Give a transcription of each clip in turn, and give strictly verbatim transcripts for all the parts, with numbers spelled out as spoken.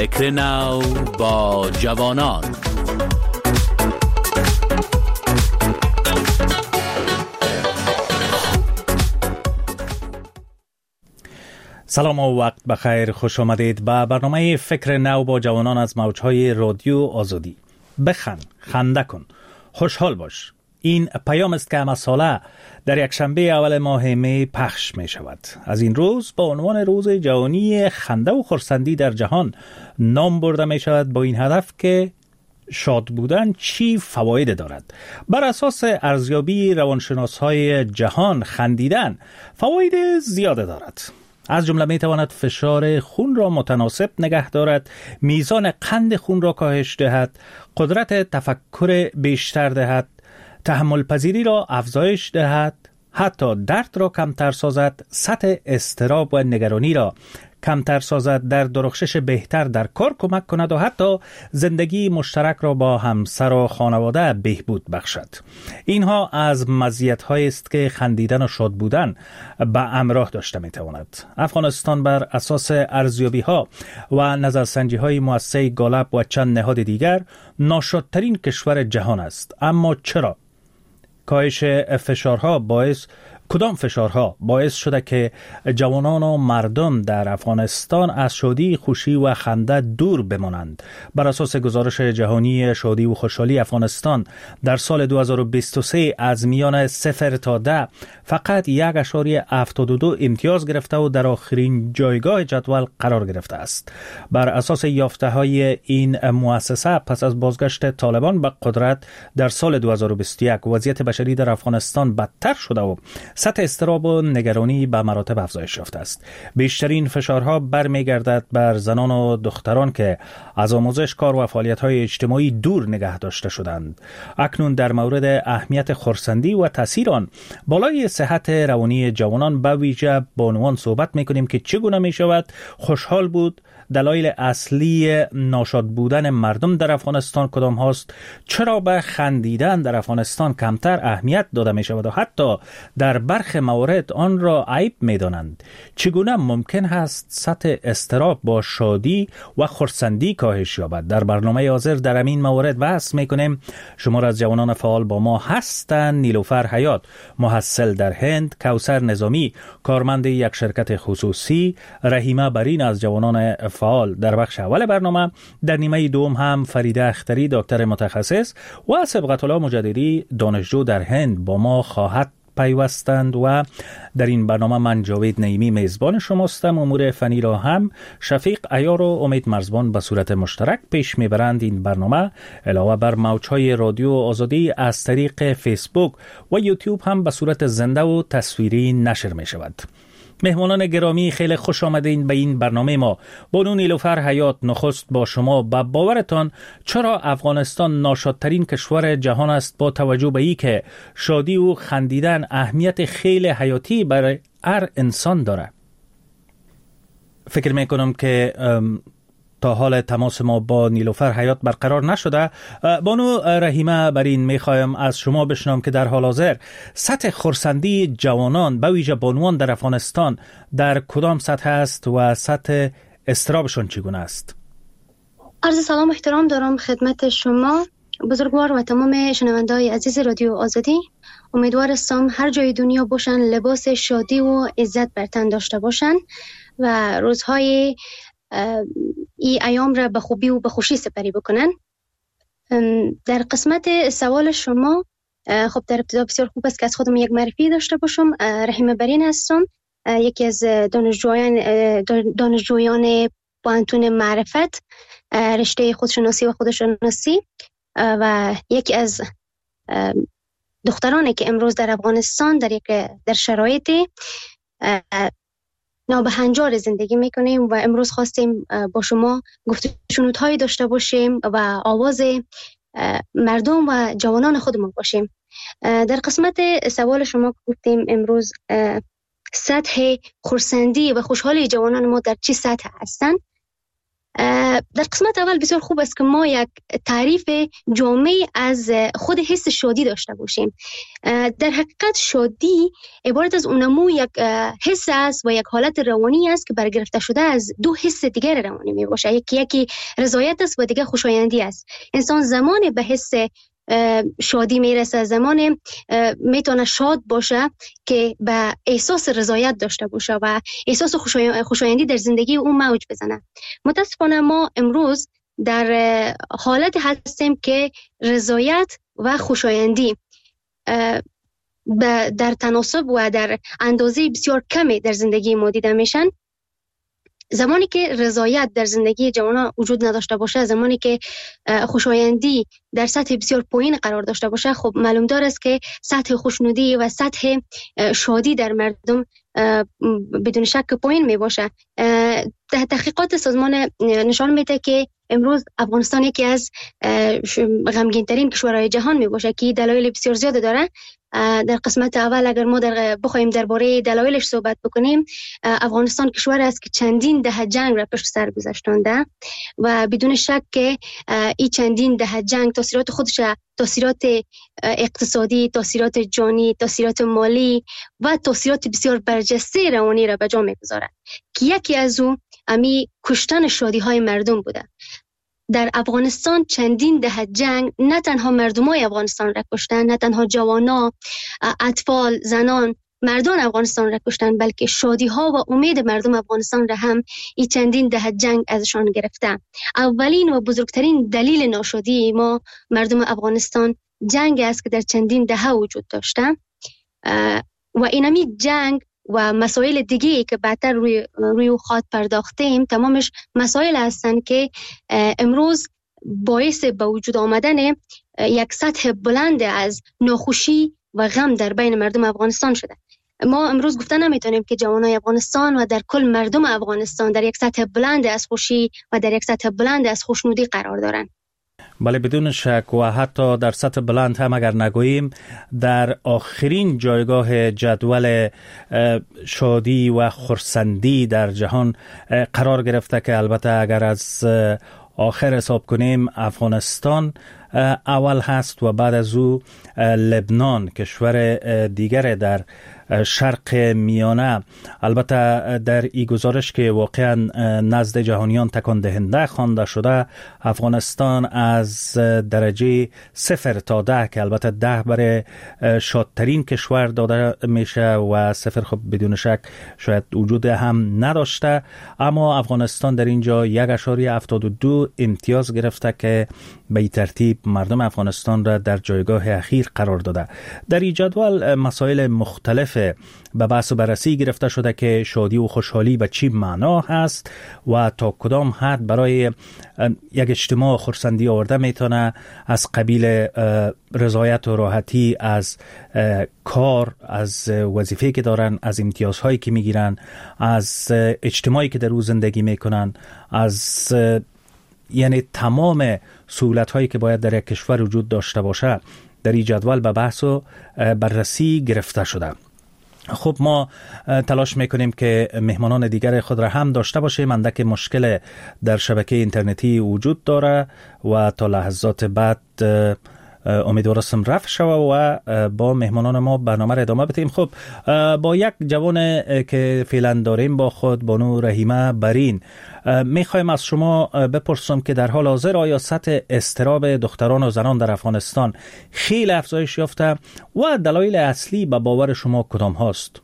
فکر نو با جوانان. سلام و وقت بخیر، خوش آمدید به برنامه فکر نو با جوانان از موجهای رادیو آزادی. بخند، خنده کن، خوشحال باش. این پیام است که همه ساله در یک شنبه اول ماه می پخش می شود. از این روز با عنوان روز جهانی خنده و خرسندی در جهان نام برده می شود، با این هدف که شاد بودن چی فواید دارد. بر اساس ارزیابی روانشناس‌های جهان خندیدن فواید زیاده دارد. از جمله می تواند فشار خون را متناسب نگه دارد، میزان قند خون را کاهش دهد، قدرت تفکر بیشتر دهد، تحمل پذیری را افزایش دهد، حتی درد را کمتر سازد، سطح اضطراب و نگرانی را کمتر سازد، در درخشش بهتر در کار کمک کند و حتی زندگی مشترک را با همسر و خانواده بهبود بخشد. اینها از مزیت‌هایی است که خندیدن و شاد بودن به همراه داشته می‌تواند. افغانستان بر اساس ارزیابی‌ها و نظرسنجی‌های مؤسسه گالپ و چند نهاد دیگر ناشادترین کشور جهان است. اما چرا؟ کاهش فشارها باعث کدام فشارها باعث شده که جوانان و مردم در افغانستان از شادی، خوشی و خنده دور بمانند؟ بر اساس گزارش جهانی شادی و خوشحالی افغانستان در سال دو هزار و بیست و سه از میان صفر تا ده فقط یک اشاری هفتاد و دو امتیاز گرفته و در آخرین جایگاه جدول قرار گرفته است. بر اساس یافته های این مؤسسه پس از بازگشت طالبان به قدرت در سال دو هزار و بیست و یک وضعیت بشری در افغانستان بدتر شده و سطح اضطراب و نگرانی به مراتب افزایش یافته است. بیشترین فشارها برمیگردد بر زنان و دختران که از آموزش، کار و فعالیت‌های اجتماعی دور نگه داشته شدند. اکنون در مورد اهمیت خرسندی و تاثیر آن بالای صحت روانی جوانان به ویژه با عنوان صحبت می‌کنیم که چگونه می‌شود خوشحال بود، دلایل اصلی ناشاد بودن مردم در افغانستان کدام هاست، چرا به خندیدن در افغانستان کمتر اهمیت داده می شود و حتی در برخی موارد آن را عیب می دانند، چگونه ممکن است سطح اضطراب با شادی و خرسندی کاهش یابد. در برنامه حاضر در همین موارد بحث می کنیم. شمار از جوانان فعال با ما هستند: نیلوفر حیات، محصل در هند; کوثر نظامی، کارمند یک شرکت خصوصی; رحیمه برین از جوانان فعال در بخش اول برنامه. در نیمه دوم هم فریده اختری، دکتر متخصص، و سبقت الله مجددی، دانشجو در هند با ما خواهد پیوستند. و در این برنامه من جاوید نعیمی میزبان شماستم. امور فنی را هم شفیق عیار و امید مرزبان به صورت مشترک پیش میبرند. این برنامه علاوه بر موجهای رادیو آزادی از طریق فیسبوک و یوتیوب هم به صورت زنده و تصویری نشر می شود. مهمانان گرامی، خیلی خوش آمدین به این برنامه ما. بانو نیلوفر حیات، نخست با شما. به باورتان چرا افغانستان ناشادترین کشور جهان است، با توجه به ای که شادی و خندیدن اهمیت خیلی حیاتی برای هر انسان داره؟ فکر میکنم که تا حال تماس ما با نیلوفر حیات برقرار نشده. بانو رحیمه برین میخوایم از شما بشنوم که در حال حاضر سطح خرسندی جوانان به ویژه بانوان در افغانستان در کدام سطح است و سطح اضطرابشون چگونه است؟ عرض سلام و احترام دارم خدمت شما بزرگوار و تمام شنونده‌های عزیز رادیو آزادی. امیدوارم هر جای دنیا باشن لباس شادی و عزت بر تن داشته باشن و روزهای این ایام را به خوبی و به خوشی سپری بکنن. در قسمت سوال شما، خب در ابتدا بسیار خوب است که از خودم یک معرفی داشته باشم. رحیمه برین هستم، یکی از دانشجویان دانشجویان پوهنتون معرفت، رشته خودشناسی و خودشناسی، و یکی از دخترانی که امروز در افغانستان در یک در شرایط نابهنجار زندگی میکنیم و امروز خواستیم با شما گفتگوهایی داشته باشیم و آواز مردم و جوانان خودمون باشیم. در قسمت سوال شما گفتیم امروز سطح خرسندی و خوشحالی جوانان ما در چه سطح هستند. در قسمت اول بسیار خوب است که ما یک تعریف جامع از خود حس شادی داشته باشیم. در حقیقت شادی عبارت از اونمو یک حس است و یک حالت روانی است که برگرفته شده از دو حس دیگر روانی می باشه. یکی یکی رضایت است و دیگه خوشایندی است. انسان زمان به حس شادی میرسه، زمان میتونه شاد باشه که به احساس رضایت داشته باشه و احساس خوشایندی در زندگی اون موج بزنه. متاسفانه ما امروز در حالت هستیم که رضایت و خوشایندی در تناسب و در اندازه بسیار کمی در زندگی ما دیده میشن. زمانی که رضایت در زندگی جوانان وجود نداشته باشه، زمانی که خوشایندی در سطح بسیار پایین قرار داشته باشه، خب معلوم دار است که سطح خوشنودی و سطح شادی در مردم بدون شک پایین می باشه. تحقیقات سازمان نشان میده که امروز افغانستان یکی از غمگین ترین کشورهای جهان می باشه که دلایل بسیار زیاد داره. در قسمت اول اگر ما در بخوایم درباره دلایلش صحبت بکنیم، افغانستان کشور است که چندین دهه جنگ را پشت سر گذاشتنده و بدون شک که این چندین دهه جنگ تاثیرات خودش، تاثیرات اقتصادی، تاثیرات جانی، تاثیرات مالی و تاثیرات بسیار برجسته روانی را به جا می‌گذارد که یکی از او امی کشتن شادی های مردم بوده. در افغانستان چندین دهه جنگ نه تنها مردمای افغانستان را کشتن، نه تنها جوانا، اطفال، زنان، مردان افغانستان را کشتن، بلکه شادی ها و امید مردم افغانستان را هم این چندین دهه جنگ ازشان گرفته. اولین و بزرگترین دلیل ناشادی ما مردم افغانستان جنگ است که در چندین دهه وجود داشته و اینمی جنگ و مسائل دیگه که بعدتر روی روی خاط پرداختیم تمامش مسائل هستند که امروز باعث به وجود آمدن یک سطح بلند از ناخوشی و غم در بین مردم افغانستان شده. ما امروز گفته نمیتونیم که جوانای افغانستان و در کل مردم افغانستان در یک سطح بلند از خوشی و در یک سطح بلند از خوشنودی قرار دارند. بله بدون شک و حتی در سطح بلند هم اگر نگوییم در آخرین جایگاه جدول شادی و خرسندی در جهان قرار گرفته که البته اگر از آخر حساب کنیم افغانستان اول هست و بعد از او لبنان کشور دیگر در شرق میانه. البته در این گزارش که واقعا نزد جهانیان تکان دهنده خوانده شده، افغانستان از درجه صفر تا ده که البته ده برای شادترین کشور داده میشه و صفر خب بدون شک شاید وجود هم نداشته، اما افغانستان در اینجا یک اشاری هفتاد و دو امتیاز گرفته که به این ترتیب مردم افغانستان را در جایگاه اخیر قرار داده. در این جدول مسائل مختلف به بحث و بررسی گرفته شده که شادی و خوشحالی به چی معنا هست و تا کدام حد برای یک اجتماع خرسندی آورده میتونه، از قبیل رضایت و راحتی از کار، از وظیفه که دارن، از امتیازهایی که میگیرن، از اجتماعی که در او زندگی میکنن، از یعنی تمام سهولت‌هایی که باید در یک کشور وجود داشته باشه در این جدول به بحث و بررسی گرفته شده. خب ما تلاش میکنیم که مهمانان دیگر خود را هم داشته باشیم. اندک مشکل در شبکه اینترنتی وجود داره و تا لحظات بعد امیدوارم رفع شوه و با مهمانان ما برنامه را ادامه بدیم. خب با یک جوان که فعلا داریم با خود، بانو رحیمه برین، میخوایم از شما بپرسم که در حال حاضر آیا سطح اضطراب دختران و زنان در افغانستان خیلی افزایش یافته و دلایل اصلی به باور شما کدام هاست؟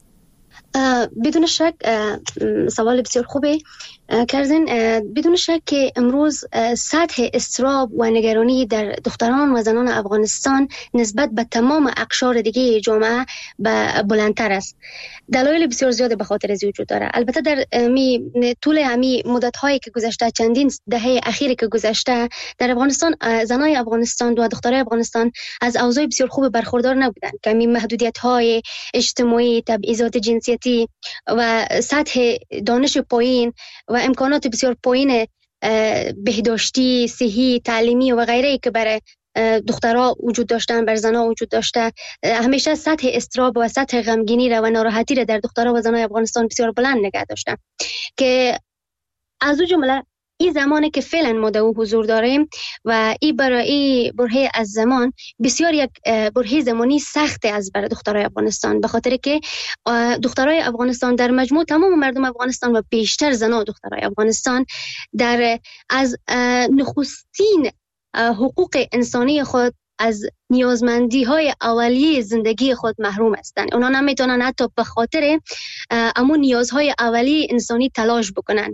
بدون شک سوال بسیار خوبه کردین. بدون شک که امروز سطح اضطراب و نگرانی در دختران و زنان افغانستان نسبت به تمام اقشار دیگه جامعه بلندتر است. دلایل بسیار زیاد به خاطر از وجود داره. البته در می طول همی مدت هایی که گذشته، چندین دهه اخیری که گذشته، در افغانستان زنای افغانستان و دخترای افغانستان از اوضاع بسیار خوب برخوردار نبودند که می محدودیت های اجتماعی، تبعیضات جنسیتی و سطح دانش پایین و امکانات بسیار پایین بهداشتی، صحی، تعلیمی و غیره که برای دخترها وجود داشتن، بر زنها وجود داشته، همیشه سطح اضطراب و سطح غمگینی را و ناراحتی را در دخترها و زنای افغانستان بسیار بلند نگه داشتن که از او جمله این زمانی که فعلا ما در حضور داریم و این برای برهه از زمان بسیار یک برهه زمانی سخت از برای دخترای افغانستان، به خاطر که دخترای افغانستان در مجموع تمام مردم افغانستان و بیشتر زنان دخترای افغانستان در از نخستین حقوق انسانی خود، از نیازمندی های اولیه زندگی خود محروم هستند. اونا نمیتونن حتی به خاطر امون نیازهای اولیه انسانی تلاش بکنن.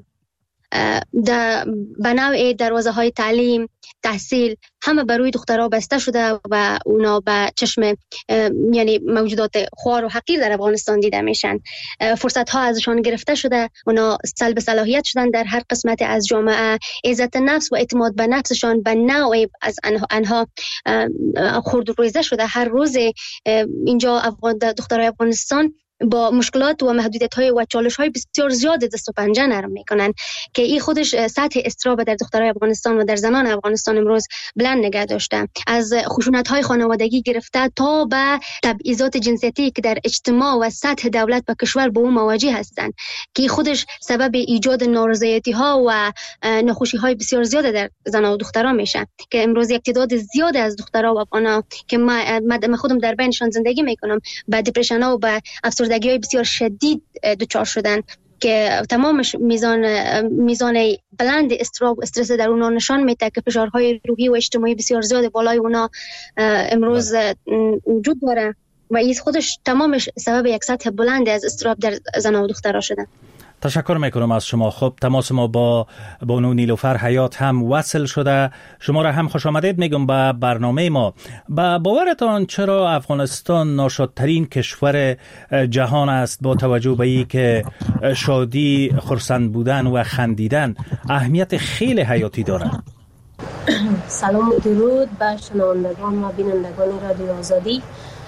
به نوع دروازه های تعلیم، تحصیل همه بروی دخترها بسته شده و اونا به چشم یعنی موجودات خوار و حقیر در افغانستان دیده میشن. فرصت ها ازشان گرفته شده، اونا سلب صلاحیت شدن در هر قسمت از جامعه. عزت نفس و اعتماد به نفسشان به نوعی از انها خرد و ریزه شده. هر روز اینجا افغان دخترای افغانستان با مشکلات و محدودیت‌های و چالش‌های بسیار زیاد دست و پنجه نرم میکنن که این خودش سطح اضطراب در دخترای افغانستان و در زنان افغانستان امروز بلند نگه داشته. از خشونت‌های خانوادگی گرفته تا به تبعیضات جنسیتی که در اجتماع و سطح دولت و کشور به اون مواجه هستند که خودش سبب ایجاد نارضایتی‌ها و ناخوشی‌های بسیار زیاد در زنان و دختران میشه که امروز یک تعداد زیاد از دخترها و افغان‌ها که من خودم در بینشان زندگی میکنم با دپرشن‌ها و با افسردگی های بسیار شدید دچار شدن که تمامش میزان میزان بلند اضطراب و استرس در اونا نشان میده که فشارهای روحی و اجتماعی بسیار زیاد بالای اونا امروز وجود داره و این خودش تمامش سبب یک سطح بلند از اضطراب در زنان و دخترها شده. تشکر میکنم از شما. خب تماس ما با بانو نیلوفر حیات هم وصل شده. شما را هم خوش آمدید میگم به برنامه ما. با باورتان چرا افغانستان ناشادترین کشور جهان است با توجه به این که شادی، خرسند بودن و خندیدن اهمیت خیلی حیاتی دارد؟ سلام و درود به شنوندگان و بینندگان رادیو آزادی.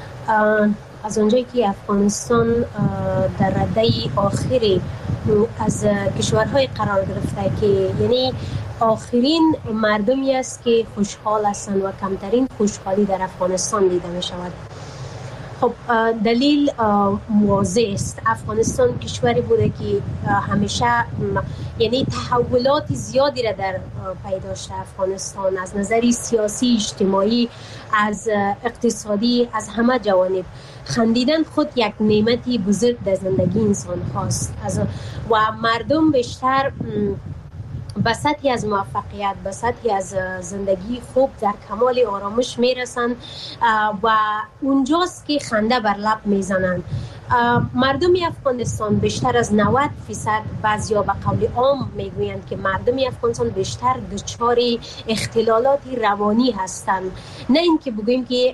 از اونجایی که افغانستان در رده آخری از کشورهای قرار گرفته که یعنی آخرین مردمی است که خوشحال هستند و کمترین خوشحالی در افغانستان دیده می شود. خب دلیل واضح است. افغانستان کشوری بوده که همیشه یعنی تحولات زیادی را در پی داشته. افغانستان از نظر سیاسی، اجتماعی، از اقتصادی، از همه جوانب. خندیدن خود یک نعمتی بزرگ در زندگی انسان هاست و مردم بیشتر به سطحی از موفقیت، به سطحی از زندگی خوب در کمال آرامش میرسند و اونجاست که خنده بر لب میزنند. مردم افغانستان بیشتر از نود فیصد، بعضیا به قول عام میگویند که مردم افغانستان بیشتر دچار اختلالات روانی هستند. نه اینکه بگوییم که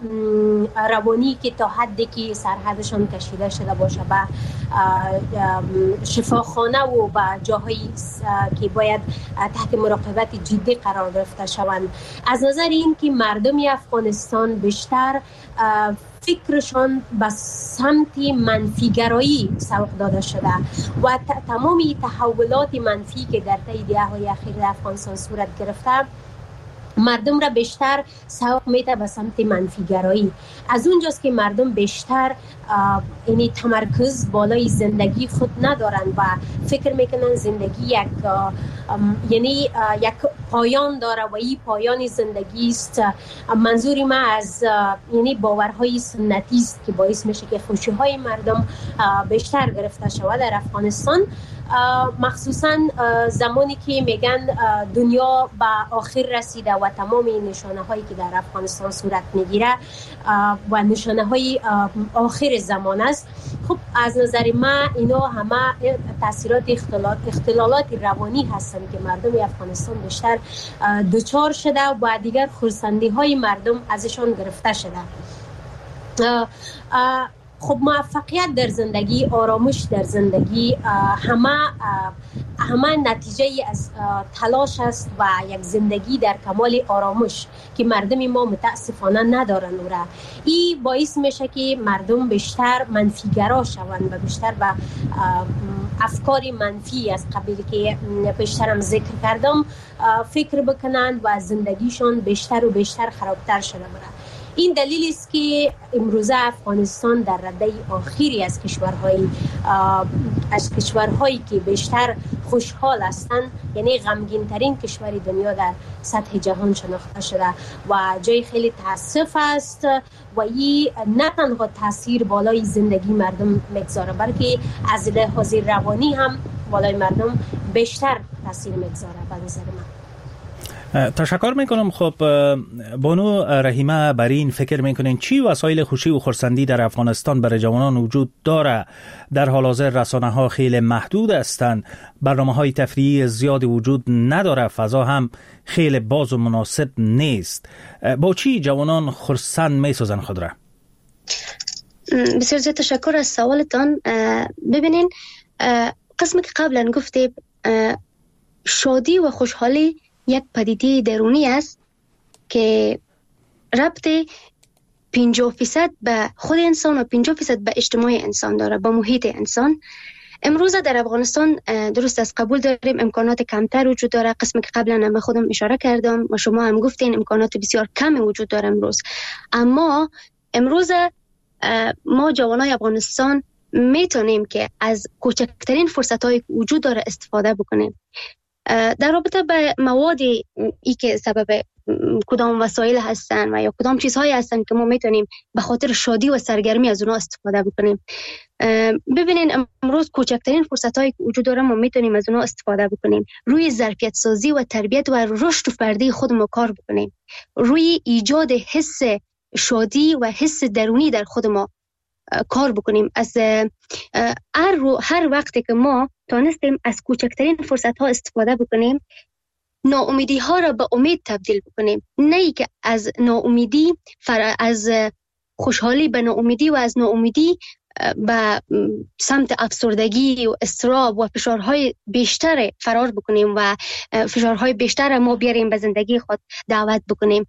روانی که تا حدی که سرحدشان کشیده شده باشه به شفاخانه و به جاهایی که باید تحت مراقبت جدی قرار گرفته شوند. از نظر این که مردم افغانستان بیشتر فکرشان به سمت منفیگرایی سوق داده شده و تمامی تحولات منفی که در طی دهه‌های اخیر در افغانستان صورت گرفته مردم را بیشتر سوق میده به سمت منفیگرایی. از اونجاست که مردم بیشتر یعنی تمرکز بالای زندگی خود ندارند و فکر میکنن زندگی یک یعنی یک پایان داره و این پایان زندگی است. منظوری ما از یعنی باورهای سنتی است که باعث میشه که خوشی‌های مردم بیشتر گرفته شود در افغانستان، مخصوصا زمانی که میگن دنیا به آخر رسیده و تمام این نشانه هایی که در افغانستان صورت میگیره و نشانه های آخر زمان است. خب از نظر ما اینا همه تاثیرات اختلالات, اختلالات روانی هستند که مردم افغانستان بیشتر دچار شده و دیگر خرسندی های مردم ازشان گرفته شده. اه اه خب موفقیت در زندگی، آرامش در زندگی همه همه نتیجه از تلاش است و یک زندگی در کمال آرامش که مردم ما متاسفانه ندارن. او را این باعث میشه که مردم بیشتر منفیگرا شوند و بیشتر به افکار منفی از قبیل که بیشترم ذکر کردم فکر بکنند و زندگیشون بیشتر و بیشتر خرابتر شده بره. این دلیل است که امروزه افغانستان در رده آخری از کشورهای از کشورهایی که بیشتر خوشحال هستند، یعنی غمگین ترین کشور دنیا در سطح جهان شناخته شده و جای خیلی تاسف است و این نه تنها تاثیر بالای زندگی مردم میگذاره بلکه از لحاظ روانی هم بالای مردم بیشتر تاثیر میگذاره به نظر من. تشکر میکنم. خب بانو رحیمه، بر این فکر میکنین چی وسایل خوشی و خرسندی در افغانستان برای جوانان وجود داره؟ در حال حاضر رسانه ها خیلی محدود هستند، برنامه های تفریحی زیاد وجود نداره، فضا هم خیلی باز و مناسب نیست. با چی جوانان خرسند میسازن خود را؟ بسیار زیاد تشکر از سوالتان. ببینین، قسمی که قبلا گفتیم شادی و خوشحالی یک پدیده درونی است که ربط پنجاه فیصد به خود انسان و پنجاه فیصد به اجتماع انسان داره، با محیط انسان. امروز در افغانستان درست از قبول داریم امکانات کمتر وجود داره، قسمی که قبلا من خودم اشاره کردم و شما هم گفتین امکانات بسیار کم وجود داره امروز. اما امروز ما جوانای افغانستان میتونیم که از کوچکترین فرصت‌های وجود داره استفاده بکنیم. در رابطه به مواد ای که سبب کدام وسایل هستن و یا کدام چیزهایی هستن که ما میتونیم به خاطر شادی و سرگرمی از اونها استفاده بکنیم، ببینین امروز کوچکترین فرصت‌هایی که وجود داره ما میتونیم از اونها استفاده بکنیم. روی ظرفیت سازی و تربیت و رشد فردی خودمون کار بکنیم، روی ایجاد حس شادی و حس درونی در خود ما کار بکنیم. از هر رو هر وقتی که ما تانستیم از کوچکترین فرصت ها استفاده بکنیم، ناامیدی ها را به امید تبدیل بکنیم، نه ای که از ناامیدی فر... از خوشحالی به ناامیدی و از ناامیدی به سمت افسردگی و اضطراب و فشارهای بیشتر فرار بکنیم و فشارهای بیشتر ما بیاریم به زندگی خود دعوت بکنیم.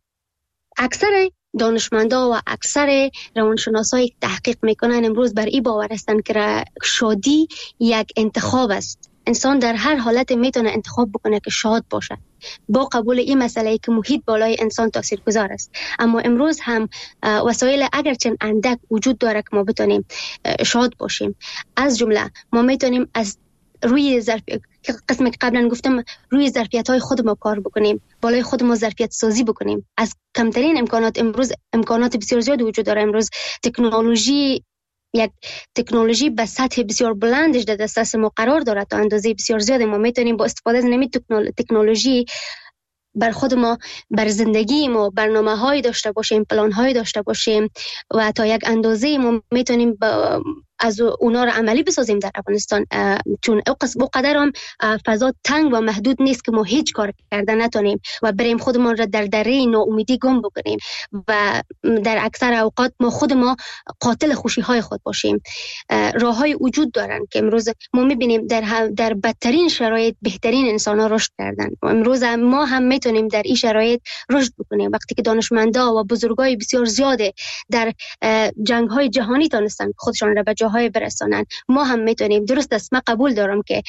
اکثر دانشمندا و اکثر روانشناسایی تحقیق میکنن امروز بر این باور هستند که شادی یک انتخاب است. انسان در هر حالت میتونه انتخاب بکنه که شاد باشه، با قبول این مسئله که محیط بالای انسان تاثیرگذار است. اما امروز هم وسایل اگرچه اندک وجود داره که ما بتونیم شاد باشیم. از جمله ما میتونیم از روی ظرف قسمی که قبلا گفتم روی ظرفیت های خود ما کار بکنیم، بالای خود ما ظرفیت سازی بکنیم. از کمترین امکانات امروز امکانات بسیار زیاد وجود داره. امروز تکنولوژی یک تکنولوژی به سطح بسیار بلندش در دسترس ما قرار داره. تا اندازه بسیار زیاد ما میتونیم با استفاده از نمی تکنولوژی بر خود ما، بر زندگی ما برنامه هایی داشته باشیم، پلان هایی داشته باشیم و تا یک اندازه ما میتونیم از اونا رو عملی بسازیم در افغانستان، چون او قدر هم فضا تنگ و محدود نیست که ما هیچ کار کردن نتونیم و بریم خودمان را در دره ناامیدی گم بکنیم و در اکثر اوقات ما خود ما قاتل خوشی های خود باشیم. راه های وجود دارن که امروز ما میبینیم در در بدترین شرایط بهترین انسان ها رشد کردن و امروز ما هم میتونیم در این شرایط رشد بکنیم. وقتی که دانشمندا و بزرگای بسیار زیاده در جنگ های جهانی تونستن خودشان را به های برسانن، ما هم میتونیم. درست است، من قبول دارم که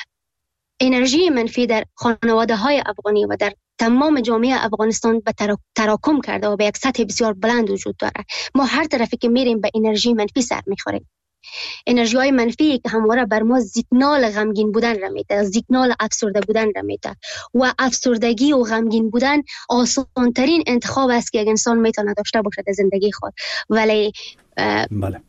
انرژی منفی در خانواده های افغانی و در تمام جامعه افغانستان به تراکم کرده و به یک سطح بسیار بلند وجود داره. ما هر طرفی که میریم به انرژی منفی سر میخوریم. انرژی های منفی که همواره بر ما زیگنال غمگین بودن را میده، زیگنال افسرده بودن را میده و افسردگی و غمگین بودن آسان ترین انتخاب است که یک انسان میتونه داشته باشه در زندگی خود، ولی بله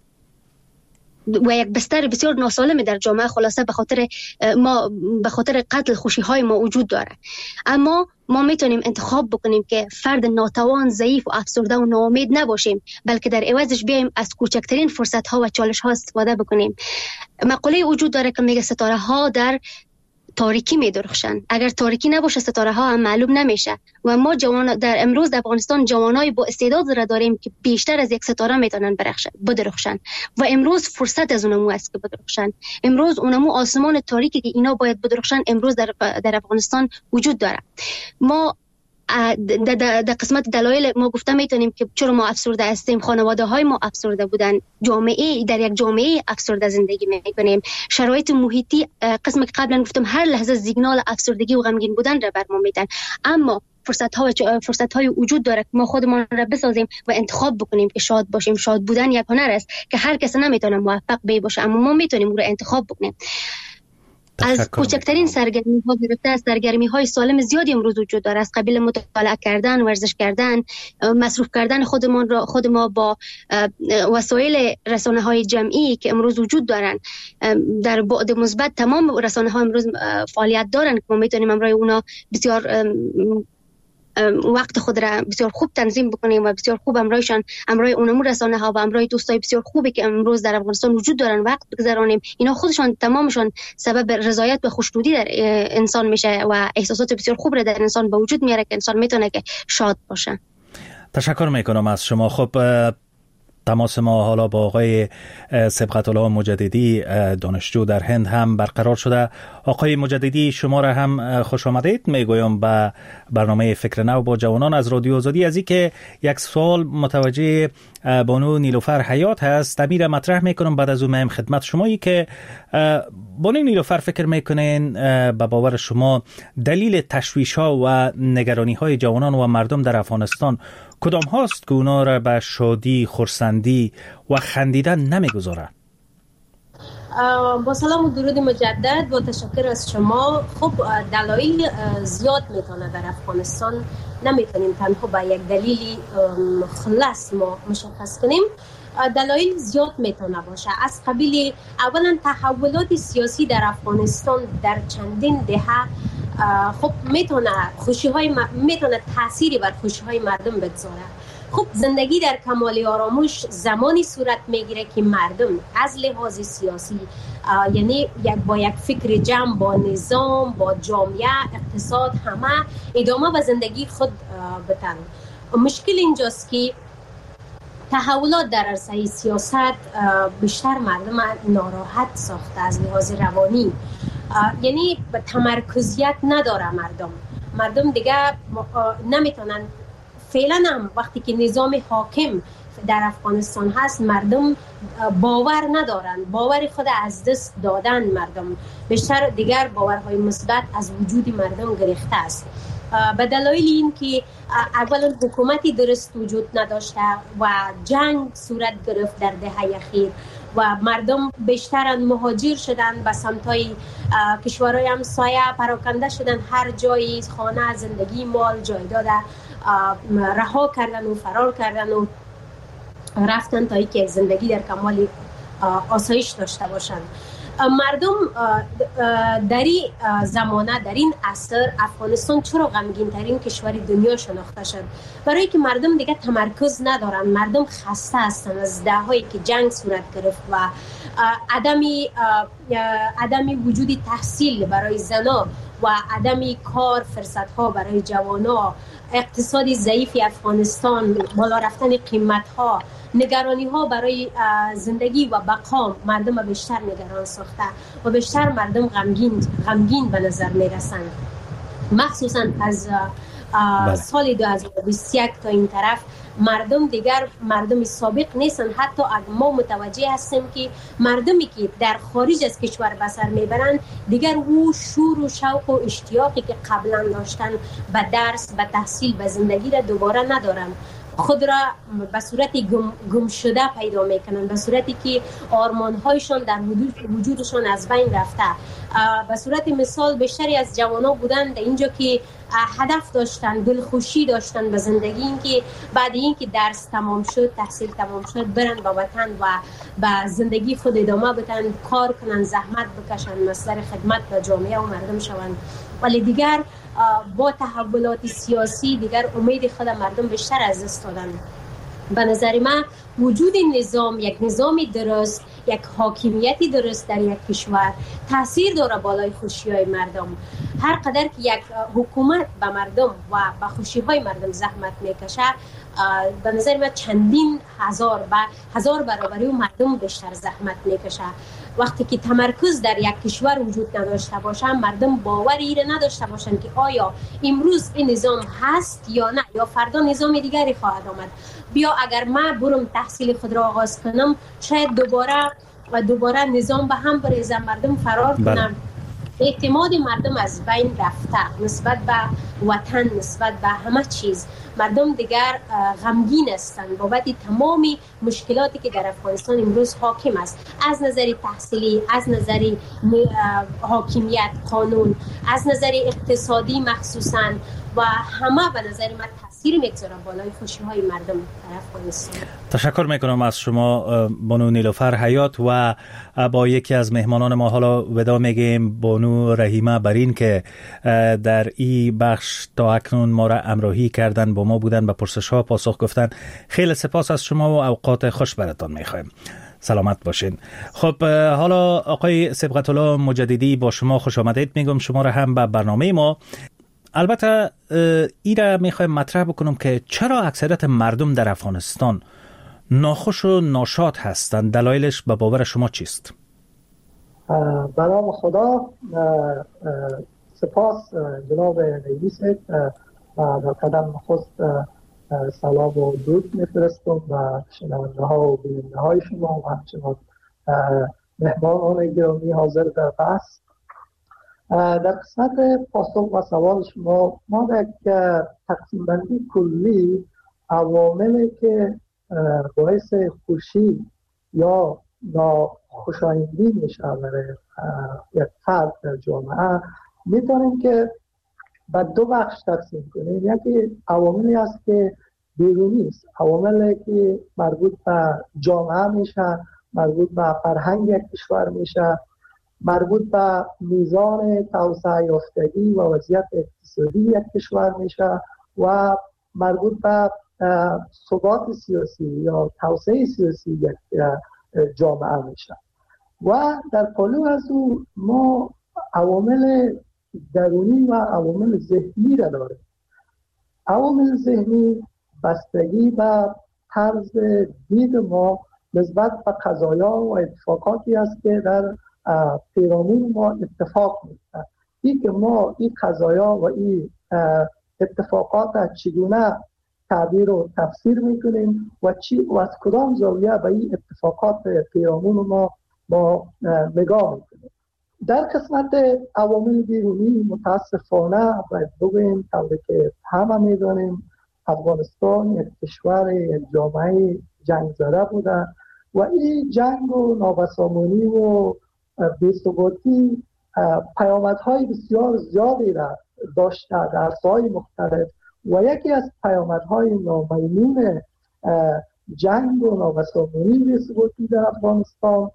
و یک بستر بسیار ناسالم در جامعه خلاصه به خاطر ما به خاطر قتل خوشی های ما وجود داره. اما ما میتونیم انتخاب بکنیم که فرد ناتوان، ضعیف و افسرده و ناامید نباشیم، بلکه در عوضش بیایم از کوچکترین فرصت ها و چالش ها استفاده بکنیم. مقوله وجود داره که میگه ستاره ها در تاریکی می‌درخشن، اگر تاریکی نباشه ستاره ها هم معلوم نمیشه و ما جوان در امروز در افغانستان جوانای با استعداد را داریم که بیشتر از یک ستاره میتونن برخشن بدرخشن و امروز فرصت از اونمو است که بدرخشن. امروز اونمو آسمان تاریکی که اینا باید بدرخشن امروز در در افغانستان وجود داره. ما در قسمت دلایل ما گفته میتونیم که چرا ما افسرده هستیم. خانواده های ما افسرده بودن، جامعه در یک جامعه افسرده زندگی میکنیم، شرایط محیطی قسمی که قبلا گفتم هر لحظه سیگنال افسردگی و غمگین بودن را بر ما میدن. اما فرصت ها و فرصت های وجود داره که ما خودمان را بسازیم و انتخاب بکنیم که شاد باشیم. شاد بودن یک هنر است که هر کس نمیتونه موفق بی باشه، اما ما میتونیم اون را انتخاب بکنیم. از کوچکترین سرگرمی ها گرفته از سرگرمی های سالم زیادی امروز وجود داره، از قبیل مطالعه کردن، ورزش کردن، مصروف کردن خودمان را خود ما با وسایل رسانه های جمعی که امروز وجود دارن. در بعد مثبت تمام رسانه ها امروز فعالیت دارن که ما میتونیم امروز اونا بسیار وقت خود را بسیار خوب تنظیم بکنیم و بسیار خوب امرایشان امرای اونمون رسانه ها و امرای دوستای بسیار خوبی که امروز در افغانستان وجود دارن وقت بگذرانیم. اینا خودشان تمامشان سبب رضایت و خوشنودی در انسان میشه و احساسات بسیار خوب را در انسان به وجود میاره که انسان میتونه که شاد باشه. تشکر میکنم از شما. خب تماس ما حالا با آقای سبقت الله مجددی دانشجو در هند هم برقرار شده. آقای مجددی شما را هم خوش آمدید میگویم به برنامه فکر نو با جوانان از رادیو آزادی. از اینکه یک سوال متوجه بانو نیلوفر حیات هست امیر مطرح میکنم بعد از اون مهم خدمت شمایی که بانو نیلوفر فکر میکنین به باور شما دلیل تشویش ها و نگرانی های جوانان و مردم در افغانستان کدام هاست که اونا را به شادی، خرسندی و خندیدن نمیگذاره؟ با سلام و درود مجدد با تشکر از شما. خب دلایل زیاد میتونه در افغانستان، نمیتونیم تنها با یک دلیلی خلاص ما مشخص کنیم. دلایل زیاد میتونه باشه، از قبیل اولا تحولات سیاسی در افغانستان در چندین دهه خب میتونه خوشی های م... میتونه تأثیری بر خوشی های مردم بگذاره. خب زندگی در کمال آرامش زمانی صورت میگیره که مردم از لحاظ سیاسی یعنی یک با یک فکر جمع با نظام، با جامعه، اقتصاد همه ادامه به زندگی خود بتن. مشکل اینجاست که تحولات در عرصه سیاست بیشتر مردم ناراحت ساخته از لحاظ روانی، یعنی تمرکزیت نداره مردم مردم دیگه نمیتونن فعلا هم وقتی که نظام حاکم در افغانستان هست مردم باور ندارن، باور خود از دست دادن مردم بیشتر دیگر باورهای مثبت از وجود مردم گرفته است. به دلایل این که اولا حکومتی درست وجود نداشته و جنگ صورت گرفت در دهه اخیر و مردم بیشتر مهاجر شدن به سمتای کشورهای همسایه، پراکنده شدن، هر جایی خانه، زندگی، مال، جایداد رها کردن و فرار کردن و رفتن تا اینکه زندگی در کمال آسایش داشته باشند. مردم در این زمانه، در این عصر افغانستان چرا غمگین ترین کشور دنیا شناخته شد؟ برای که مردم دیگه تمرکز ندارن، مردم خسته هستن از دههایی که جنگ صورت گرفت و عدمی عدمی وجود تحصیل برای زنا و عدمی کار فرصت ها برای جوانا، اقتصادی ضعیف افغانستان، بالا رفتن قیمت ها، نگرانی ها برای زندگی و بقا مردم بیشتر نگران ساخته و بیشتر مردم غمگین غمگین به نظر می رسند. مخصوصا از سال دو هزار و بیست و یک تا این طرف مردم دیگر مردم سابق نیستن. حتی ما متوجه هستیم که مردمی که در خارج از کشور به سر میبرند دیگر او شور و شوق و اشتیاقی که قبلا داشتن به درس، به تحصیل، به زندگی را دوباره ندارن. خود را به صورتی گم, گم شده پیدا میکنن، به صورتی که آرمانهایشان در وجودشان از بین رفته. به صورت مثال بیشتری از جوانان بودن در اینجا که هدف داشتن، دلخوشی داشتن به زندگی، این که بعد این که درس تمام شد، تحصیل تمام شد، برن به وطن و به زندگی خود ادامه بدن، کار کنن، زحمت بکشن، مصدر خدمت به جامعه و مردم شوند. ولی دیگر با تحولات سیاسی دیگر امید خود مردم بیشتر از دست دادن. به نظر من وجود نظام، یک نظامی درست، یک حاکمیتی درست در یک کشور تاثیر داره بالای خوشی‌های مردم. هر قدر که یک حکومت به مردم و به خوشی‌های مردم زحمت میکشه، به نظر من چندین هزار با هزار برابری و مردم بیشتر زحمت میکشه. وقتی که تمرکز در یک کشور وجود نداشته باشه، مردم باوری را نداشته باشن که آیا امروز این نظام هست یا نه، یا فردا نظام دیگری خواهد آمد. بیا اگر من برم تحصیل خود را آغاز کنم، شاید دوباره و دوباره نظام به هم بریزه، مردم فرار کنن اعتماد مردم از بین رفته نسبت به وطن، نسبت به همه چیز. مردم دیگر غمگین هستند بابت تمام مشکلاتی که در افغانستان امروز حاکم است، از نظر تحصیلی، از نظر حاکمیت قانون، از نظر اقتصادی مخصوصا، و همه به نظر من تاثیر میگذاره بالای خوشی‌های مردم در افغانستان. تشکر میکنم از شما بانو نیلوفر حیات و با یکی از مهمانان ما حالا ودا میگیم، بانو رحیمه برین که در این بخش تا اکنون ما را همراهی کردن، با ما بودن، به پرسش ها پاسخ گفتن. خیلی سپاس از شما و اوقات خوش براتون میخوایم. سلامت باشین. خب حالا آقای صبغت الله مجددی با شما خوش آمدید میگم شما را هم به برنامه ما. البته ای را میخوایم مطرح بکنم که چرا اکثریت مردم در افغانستان ناخوش و ناشاد هستند؟ دلایلش به باور شما چیست؟ به نام خدا. سپاس جناب رئیس. در قدم نخست سلام و درود میفرستم و شنونده ها و بیننده های شما و همچنان مهمانان گرامی حاضر در بحث. در قسمت پاسخ و سوال شما، ما در تقسیم بندی کلی عواملی که باعث خوشی یا ناخوشایندی میشه برای یک فرد در جامعه میتونیم که به دو بخش تقسیم کنیم. یکی عواملی است که بیرونی است، عواملی که مربوط به جامعه میشه، مربوط به فرهنگ یک کشور میشه، مربوط به میزان توسعه یافتگی و وضعیت اقتصادی یک کشور میشه و مربوط به ثبات سیاسی یا توسعه سیاسی یک جامعه میشه. و در پالو از او ما عوامل درونی و عوامل ذهنی را داریم. عوامل ذهنی بستگی به طرز دید ما نسبت به قضایا و اتفاقاتی است که در پیرامون ما اتفاق میفته. این که ما این قضایا و این اتفاقات چگونه تعبیر و تفسیر میکنیم و چی و از کدام زاویه به این اتفاقات پیرامون ما با نگاه میکنیم. در قسمت عوامل بیرونی متاسفانه باید بگوییم طوری که همه میدانیم افغانستان یک کشور، یک جامعه جنگ زده بوده و این جنگ و نابسامانی و بی‌ثباتی پیامدهای بسیار زیادی را داشته در عرصه‌های مختلف و یکی از پیامدهای نامیمون جنگ و نابسامانی بی‌ثباتی در افغانستان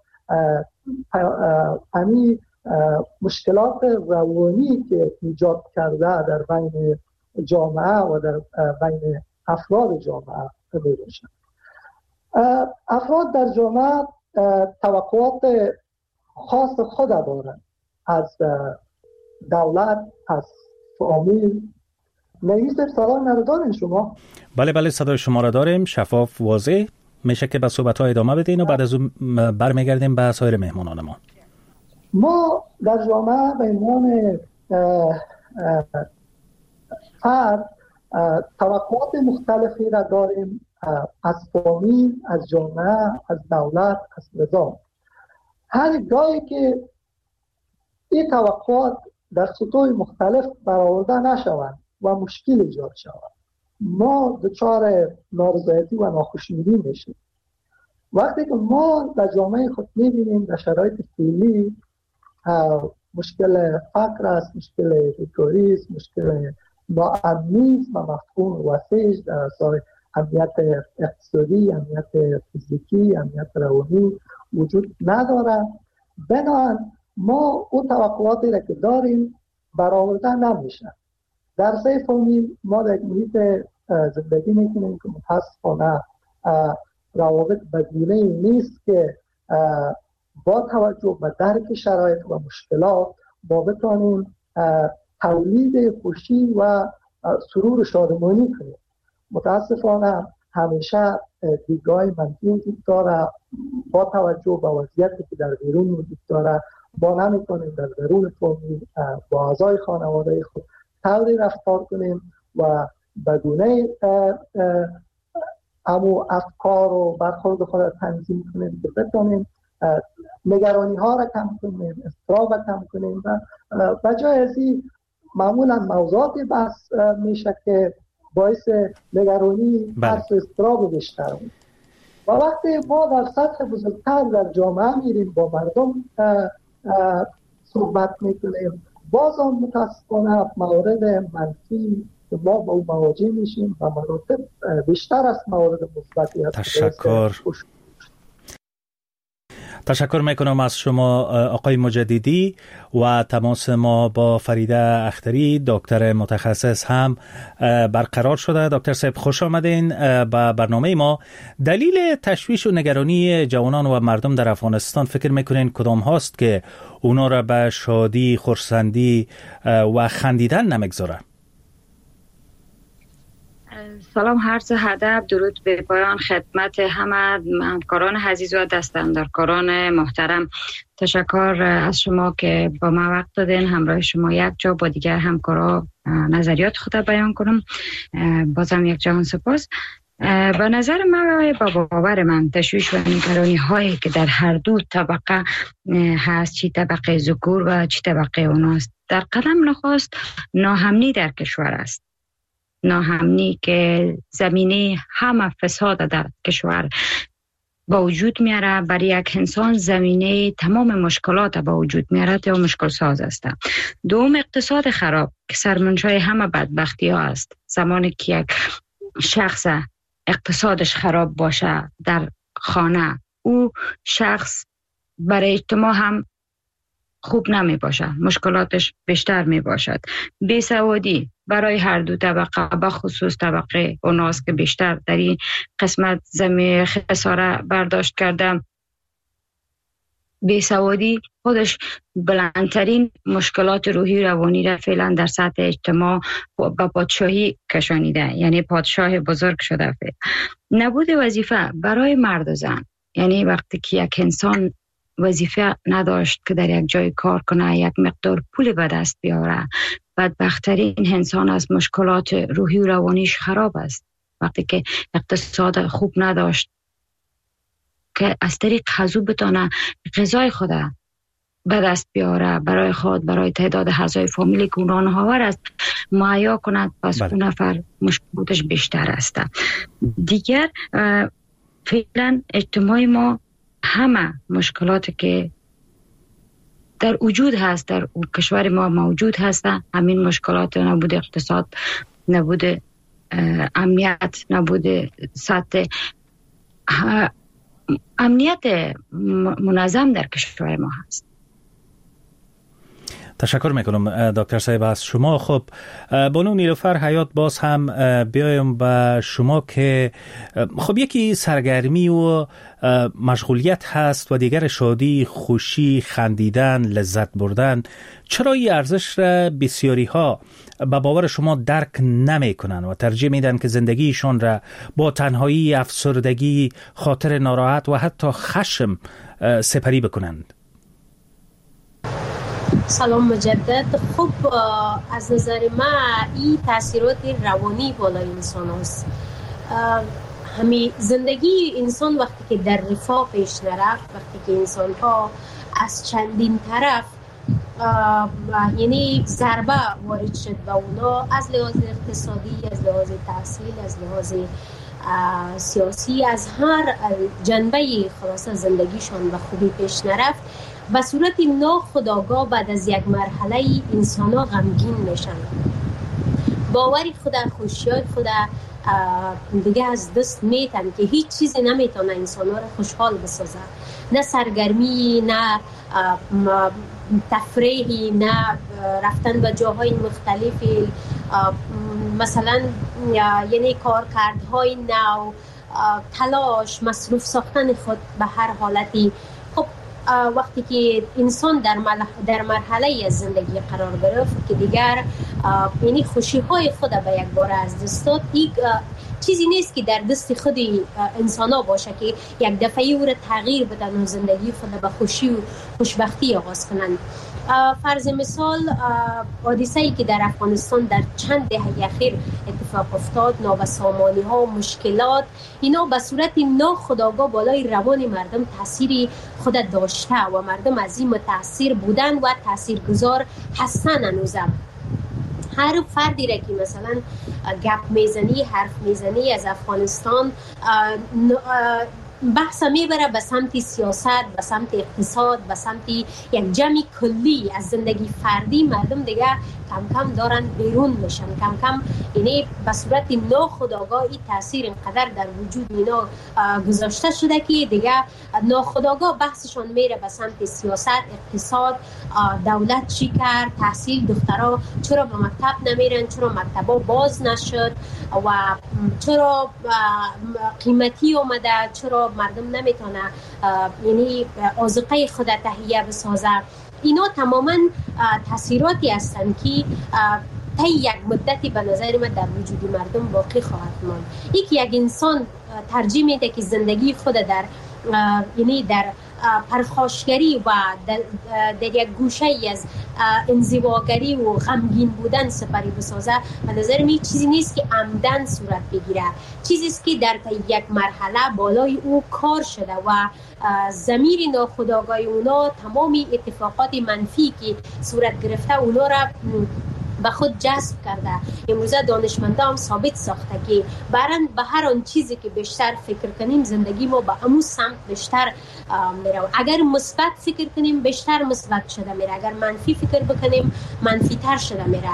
همین مشکلات روانی که ایجاد کرده در بین جامعه و در بین افراد جامعه میباشد. افراد در جامعه توقعات خاص خود دارند از دولت، از فامیل. نویس صدای من رو دارین شما؟ بله بله صدای شما را داریم، شفاف واضح. میشه که به صحبت ها ادامه بدین و بعد از اون برمیگردیم به سایر مهمانان ما. ما در جامعه به عنوان فرد توقعات مختلفی را داریم از فامیل، از جامعه، از دولت، از نظام. هر گاهی که این توقعات در سطوح مختلف برآورده نشوند و مشکل ایجاد شود، ما دچار نارضایتی و ناخوشنودی میشیم. وقتی که ما در جامعه خود میبینیم در شرایط فعلی مشکل فقر است، مشکل بیکاری است، مشکل ناامنی است و مفهوم وسیع در اثر امنیت اقتصادی، امنیت فیزیکی، امنیت روانی وجود نداره، بنابراین ما اون توقعاتی را که داریم برآورده نمیشه. در سه فامیل ما در محیط زندگی میکنیم که متاسفانه روابط بدیهی نیست که با توجه به درک شرایط و مشکلات ما بتانیم تولید خوشی و سرور شادمانی کنیم. متاسفانه همیشه دیدگاه منفی وجود داره. با توجه به وضعیتی که در بیرون وجود داره ما نمیتونیم در درون فامیل با اعضای خانواده خود طوری رفتار کنیم و بدونه امو افکار و برخورد خود را تنظیم کنیم که بتونیم نگرانی ها را کم کنیم، اضطراب را کم کنیم و بجای از این معمولا موضوعات بحث میشه که باعث نگرانی ترس و اضطراب بیشتر بود. و وقتی ما در سطح بزرگتر در جامعه میریم با مردم صحبت میکنیم، باز هم متاسفانه موارد منفی که ما با اون مواجه میشیم و مراتب بیشتر از موارد مثبتی هست. تشکر. تشکر میکنم از شما آقای مجددی و تماس ما با فریده اختری دکتر متخصص هم برقرار شده. دکتر صاحب خوش آمدین به برنامه ما. دلیل تشویش و نگرانی جوانان و مردم در افغانستان فکر میکنین کدام هاست که اونا را به شادی، خرسندی و خندیدن نمیگذاره؟ سلام، عرض ادب، درود به پایان خدمت همه همکاران عزیز و دستاندرکاران محترم. تشکر از شما که با ما وقت دادین، همراه شما یک جا با دیگر همکارا نظریات خود بیان کنم. بازم یک جهان سپاس. به نظر من و با باور من تشویش و نگرانی هایی که در هر دو طبقه هست، چی طبقه ذکور و چی طبقه اوناست، در قدم نخست ناامنی در کشور است. ناامنی که زمینه همه فساد در کشور با وجود میاره، برای یک انسان زمینه تمام مشکلات با وجود میاره یا مشکل ساز است. دوم، اقتصاد خراب که سرمنشای همه بدبختی ها است. زمانی که یک شخص اقتصادش خراب باشه در خانه، او شخص برای اجتماع هم خوب نمی باشه، مشکلاتش بیشتر می باشد. بیسوادی برای هر دو طبقه، به خصوص طبقه اوناست که بیشتر در این قسمت زمین خساره برداشت کردم. بیسوادی خودش بلندترین مشکلات روحی روانی را فعلا در سطح اجتماع با پادشاهی کشانیده، یعنی پادشاه بزرگ شده. فعلا نبود وظیفه برای مرد و زن، یعنی وقتی که یک انسان وظیفه نداشت که در یک جای کار کنه، یک مقدار پول به دست بیاره، بدبخترین انسان از مشکلات روحی و روانیش خراب است. وقتی که اقتصاد خوب نداشت که از طریق حضور بتانه غذای خود به دست بیاره برای خود، برای تعداد اعضای فامیلی که اونها نهاور است مهیا کند، پس بله. اون نفر مشکلاتش بیشتر است. دیگر فعلا اجتماع ما همه مشکلاتی که در وجود هست در کشور ما موجود هست، همین مشکلات، نبود اقتصاد، نبود امنیت، نبود سطح امنیت منظم در کشور ما هست. تشکر میکنم دکتر صاحب از شما. خب بانو نیلوفر حیات، باز هم بیایم به شما که خب یکی سرگرمی و مشغولیت هست و دیگر شادی، خوشی، خندیدن، لذت بردن. چرا این ارزش را بسیاری ها به باور شما درک نمی کنن و ترجیح میدن که زندگیشون را با تنهایی، افسردگی، خاطر ناراحت و حتی خشم سپری بکنند؟ سلام مجدد. خب از نظر من این تاثیرات روانی بالای انسان هست. همین زندگی انسان وقتی که در رفاه پیش نرفت، وقتی که انسان ها از چندین طرف یعنی ضربه وارد شد به اونا، از لحاظ اقتصادی، از لحاظ تحصیل، از لحاظ سیاسی، از هر جنبه خلاص زندگیشان به خوبی پیش نرفت، به صورت ناخودآگاه بعد از یک مرحله انسان ها غمگین میشن. باوری خود، خوشیای خود دیگه از دست میتن که هیچ چیزی نمیتونه انسان ها رو خوشحال بسازه، نه سرگرمی، نه تفریحی، نه رفتن به جاهای مختلفی، مثلا یعنی کارکردهای نو، تلاش، مصروف ساختن خود به هر حالتی. خب وقتی که انسان در در مرحله از زندگی قرار گرفت که دیگر یعنی خوشی های خود به یک بار از دست داد، یک چیزی نیست که در دست خود انسان ها باشه که یک دفعه او را تغییر بدن و زندگی خود به خوشی و خوشبختی آغاز کنند. فرض مثال حادثه‌ای که در افغانستان در چند دهه اخیر اتفاق افتاد، نابسامانی ها و مشکلات، اینا به صورت ناخودآگاه بالای روان مردم تاثیر خود داشته و مردم از این متاثر بودن و تاثیرگذار هستن. هنوزم هر فردی را که مثلا گپ میزنی، حرف میزنی از افغانستان، بحث میبره به سمت سیاست، به سمت اقتصاد، به سمت یک جمع کلی از زندگی فردی. مردم دیگه کم کم دارن بیرون میشن، کم کم یعنی به صورت ناخودآگاه این تاثیر اینقدر در وجود اینا گذاشته شده که دیگه ناخودآگاه بحثشان میره به سمت سیاست، اقتصاد، دولت چی کرد، تحصیل دخترها چرا به مکتب نمیرن، چرا مکتبا باز نشد و چرا قیمتی اومده، چرا مردم نمیتونه یعنی آذوقه خود تهیه بسازه. اینا تماما تاثیراتی هستند که تا یک مدتی به نظر من در وجود مردم باقی خواهد ماند. یک یک انسان ترجیح میده که زندگی خود در یعنی در پرخاشگری و در, در یک گوشه از انزواگری و غمگین بودن سپری بسازه، به نظر من چیزی نیست که عمدن صورت بگیره، چیزی است که در یک مرحله بالای او کار شده و ضمیر ناخودآگاه اونا تمامی اتفاقات منفی که صورت گرفته اونا را به خود جذب کرده. امروزه دانشمندان هم ثابت ساخته که برن به هر آن چیزی که بیشتر فکر کنیم زندگی ما به امو سمت بیشتر میره. اگر مثبت فکر کنیم بیشتر مثبت شده میره، اگر منفی فکر بکنیم منفی تر شده میره.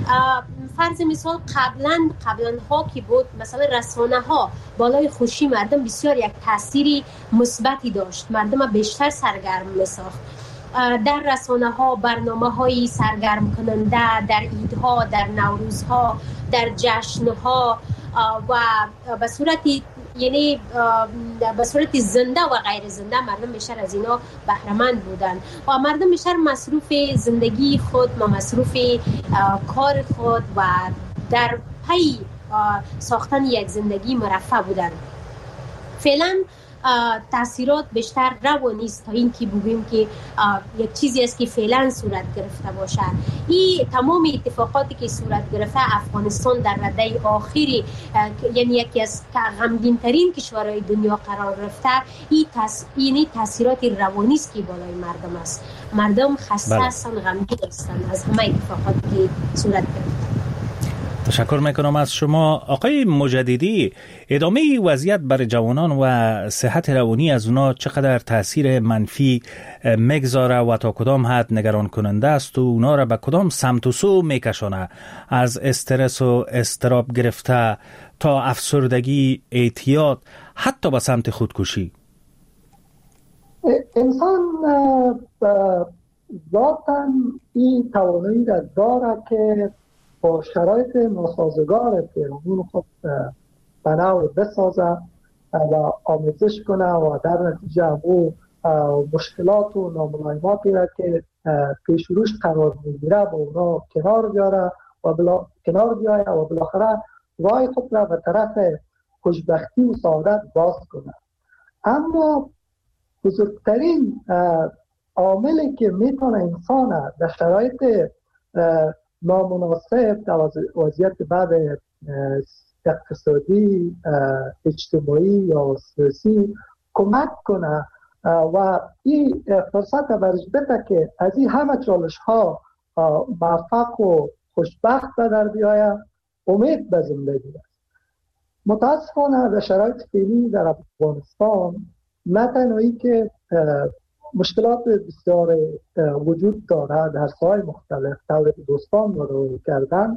فرض مثال قبلا قبلا ها که بود مثلا رسانه ها بالای خوشی مردم بسیار یک تأثیری مثبتی داشت، مردم بیشتر سرگرم میساخت. در رسانه ها برنامه های سرگرم کننده در عیدها، در نوروزها، در جشنها و به صورت یعنی به صورت زنده و غیر زنده مردم بیشتر از اینا بهره مند بودن و مردم بیشتر مصروف زندگی خود و مصروف کار خود و در پی ساختن یک زندگی مرفه بودن. فعلا تاثیرات بیشتر روانی است تا اینکه بگوییم که یک چیزی است که فعلا صورت گرفته باشه. این تمام اتفاقاتی که صورت گرفته افغانستان در رده آخری یعنی یکی از غمگین ترین کشورهای دنیا قرار گرفته، این تاس... یعنی تاثیرات روانی است که بالای مردم است. مردم خسته هستند، غمگین هستند از همه اتفاقاتی که صورت گرفته. تشکر میکنم از شما آقای مجددی. ادامه وضعیت بر جوانان و صحت روانی از اونا چقدر تاثیر منفی میگذاره و تا کدام حد نگران کننده است و اونا را به کدام سمت و سو میکشانه، از استرس و اضطراب گرفته تا افسردگی، اعتیاد، حتی به سمت خودکشی؟ انسان ذاتاً این توانایی را داره که با شرایط ناسازگار پیرامون خود بنا بسازه و آموزش کنه و در نتیجه او مشکلات و ناملایماتی را که پیش روش قرار میگیره با اونا کنار بیاره و بلا کنار بیایه و بالاخره راه خود را به طرف خوشبختی و سعادت باز کنه. اما بزرگترین عاملی که میتونه انسان در شرایط نامناسب در وضعیت بعد اقتصادی، اجتماعی یا سیاسی کمک کنه و این فرصت برش بده که از این همه چالش ها موفق و خوشبخت به در بیاید، امید به زندگی است. متاسفانه در شرایط فعلی در افغانستان نه تنهایی که مشکلات بسیار وجود داره، در ساهای مختلف دولت دوستان رو کردن،